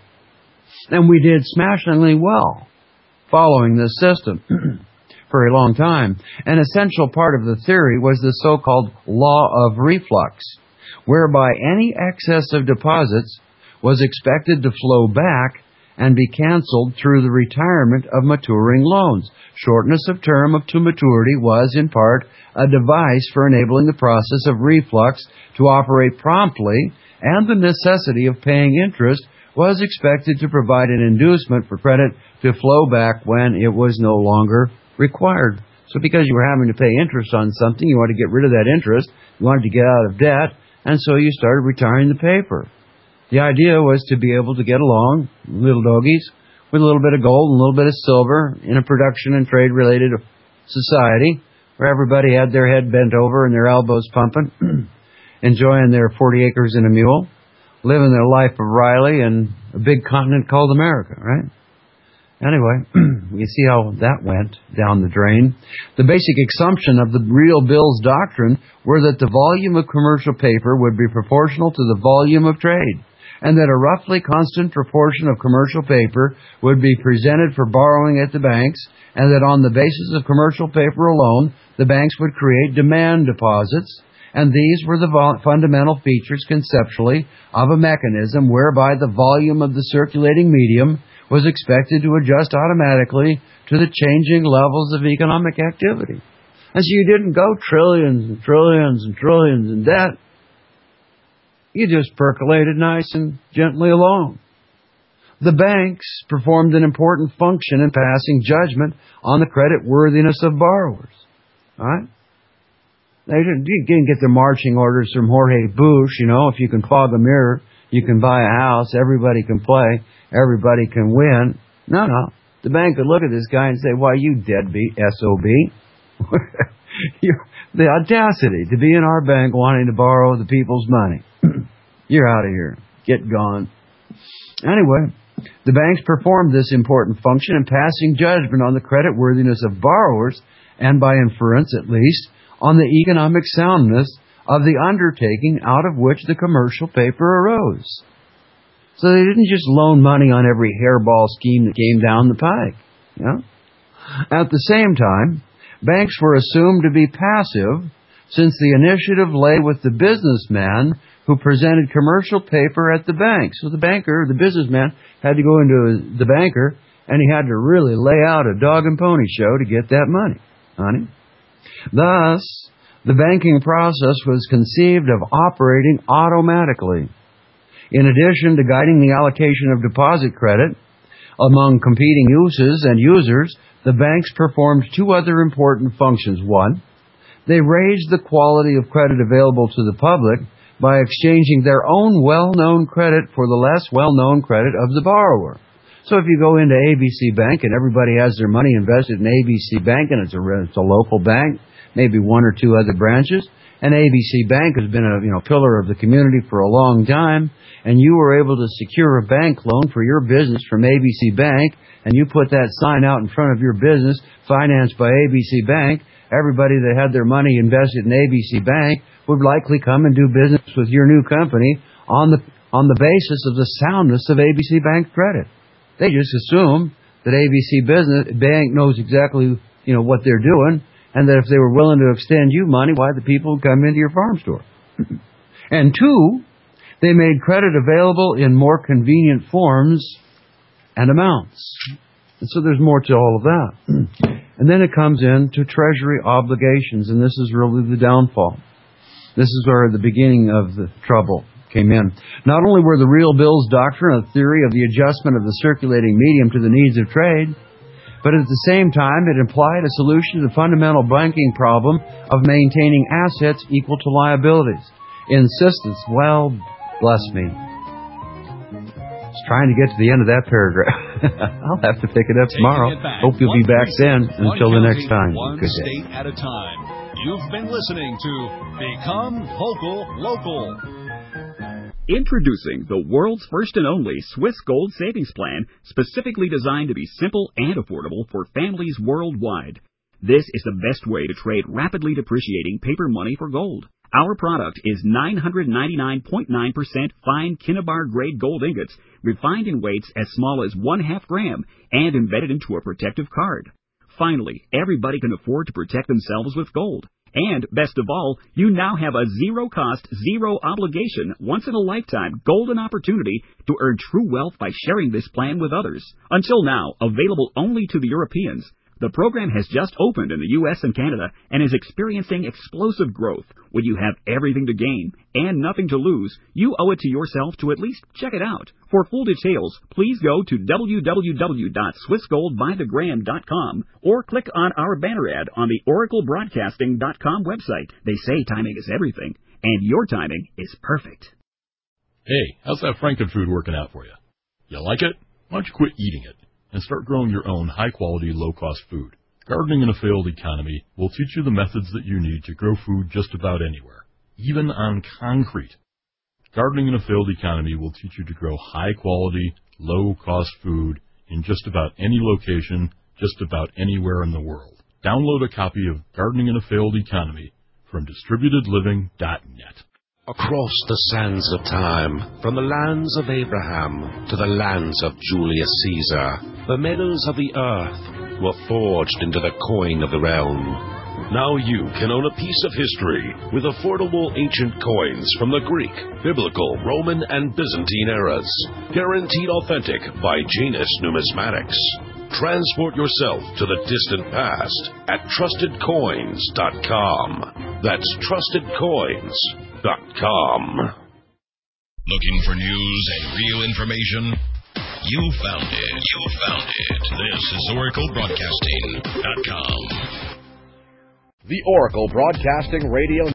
And we did smashingly well following this system for a long time. An essential part of the theory was the so-called law of reflux, whereby any excess of deposits was expected to flow back and be canceled through the retirement of maturing loans. Shortness of term to maturity was, in part, a device for enabling the process of reflux to operate promptly, and the necessity of paying interest was expected to provide an inducement for credit to flow back when it was no longer required. So because you were having to pay interest on something, you wanted to get rid of that interest, you wanted to get out of debt, and so you started retiring the paper. The idea was to be able to get along, little doggies, with a little bit of gold and a little bit of silver in a production and trade-related society where everybody had their head bent over and their elbows pumping, enjoying their 40 acres and a mule, living their life of Riley in a big continent called America, right? Anyway, you see how that went down the drain. The basic assumption of the real bills doctrine were that the volume of commercial paper would be proportional to the volume of trade, and that a roughly constant proportion of commercial paper would be presented for borrowing at the banks, and that on the basis of commercial paper alone, the banks would create demand deposits, and these were the fundamental features conceptually of a mechanism whereby the volume of the circulating medium was expected to adjust automatically to the changing levels of economic activity. And so you didn't go trillions and trillions and trillions in debt. You just percolated nice and gently along. The banks performed an important function in passing judgment on the credit worthiness of borrowers. All right? They didn't get their marching orders from Jorge Bush, if you can fog a mirror, you can buy a house, everybody can play, everybody can win. No. The bank could look at this guy and say, why, you deadbeat, SOB. The audacity to be in our bank wanting to borrow the people's money. You're out of here. Get gone. Anyway, the banks performed this important function in passing judgment on the credit worthiness of borrowers, and by inference at least, on the economic soundness of the undertaking out of which the commercial paper arose. So they didn't just loan money on every hairball scheme that came down the pike. At the same time, banks were assumed to be passive since the initiative lay with the businessman who presented commercial paper at the bank. So the banker, the businessman, had to go into the banker, and he had to really lay out a dog and pony show to get that money, honey. Thus, the banking process was conceived of operating automatically. In addition to guiding the allocation of deposit credit among competing uses and users, the banks performed two other important functions. One, they raised the quality of credit available to the public by exchanging their own well-known credit for the less well-known credit of the borrower. So if you go into ABC Bank and everybody has their money invested in ABC Bank and it's a local bank, maybe one or two other branches, and ABC Bank has been a pillar of the community for a long time, and you were able to secure a bank loan for your business from ABC Bank, and you put that sign out in front of your business, financed by ABC Bank, everybody that had their money invested in ABC Bank would likely come and do business with your new company on the basis of the soundness of ABC Bank credit. They just assume that ABC Bank knows exactly what they're doing, and that if they were willing to extend you money, why the people would come into your farm store. And two, they made credit available in more convenient forms and amounts. And so there's more to all of that. And then it comes into Treasury obligations, and this is really the downfall. This is where the beginning of the trouble came in. Not only were the real bills doctrine a theory of the adjustment of the circulating medium to the needs of trade, but at the same time it implied a solution to the fundamental banking problem of maintaining assets equal to liabilities. Insistence, well, bless me. Just trying to get to the end of that paragraph. I'll have to pick it up tomorrow. Hope you'll be back then. Until the next time. Good day. One state at a time. You've been listening to Become Vocal Local. Introducing the world's first and only Swiss Gold Savings Plan, specifically designed to be simple and affordable for families worldwide. This is the best way to trade rapidly depreciating paper money for gold. Our product is 999.9% fine Kinnabar grade gold ingots, refined in weights as small as 1/2 gram and embedded into a protective card. Finally, everybody can afford to protect themselves with gold. And, best of all, you now have a zero-cost, zero-obligation, once-in-a-lifetime golden opportunity to earn true wealth by sharing this plan with others. Until now, available only to the Europeans, the program has just opened in the U.S. and Canada and is experiencing explosive growth. When you have everything to gain and nothing to lose, you owe it to yourself to at least check it out. For full details, please go to www.swissgoldbythegram.com or click on our banner ad on the oraclebroadcasting.com website. They say timing is everything, and your timing is perfect. Hey, how's that Frankenfood working out for you? You like it? Why don't you quit eating it and start growing your own high-quality, low-cost food? Gardening in a Failed Economy will teach you the methods that you need to grow food just about anywhere, even on concrete. Gardening in a Failed Economy will teach you to grow high-quality, low-cost food in just about any location, just about anywhere in the world. Download a copy of Gardening in a Failed Economy from DistributedLiving.net. Across the sands of time, from the lands of Abraham to the lands of Julius Caesar, the meadows of the earth were forged into the coin of the realm. Now you can own a piece of history with affordable ancient coins from the Greek, Biblical, Roman, and Byzantine eras. Guaranteed authentic by Janus Numismatics. Transport yourself to the distant past at TrustedCoins.com. That's TrustedCoins.com. Looking for news and real information? You found it. You found it. This is OracleBroadcasting.com. The Oracle Broadcasting Radio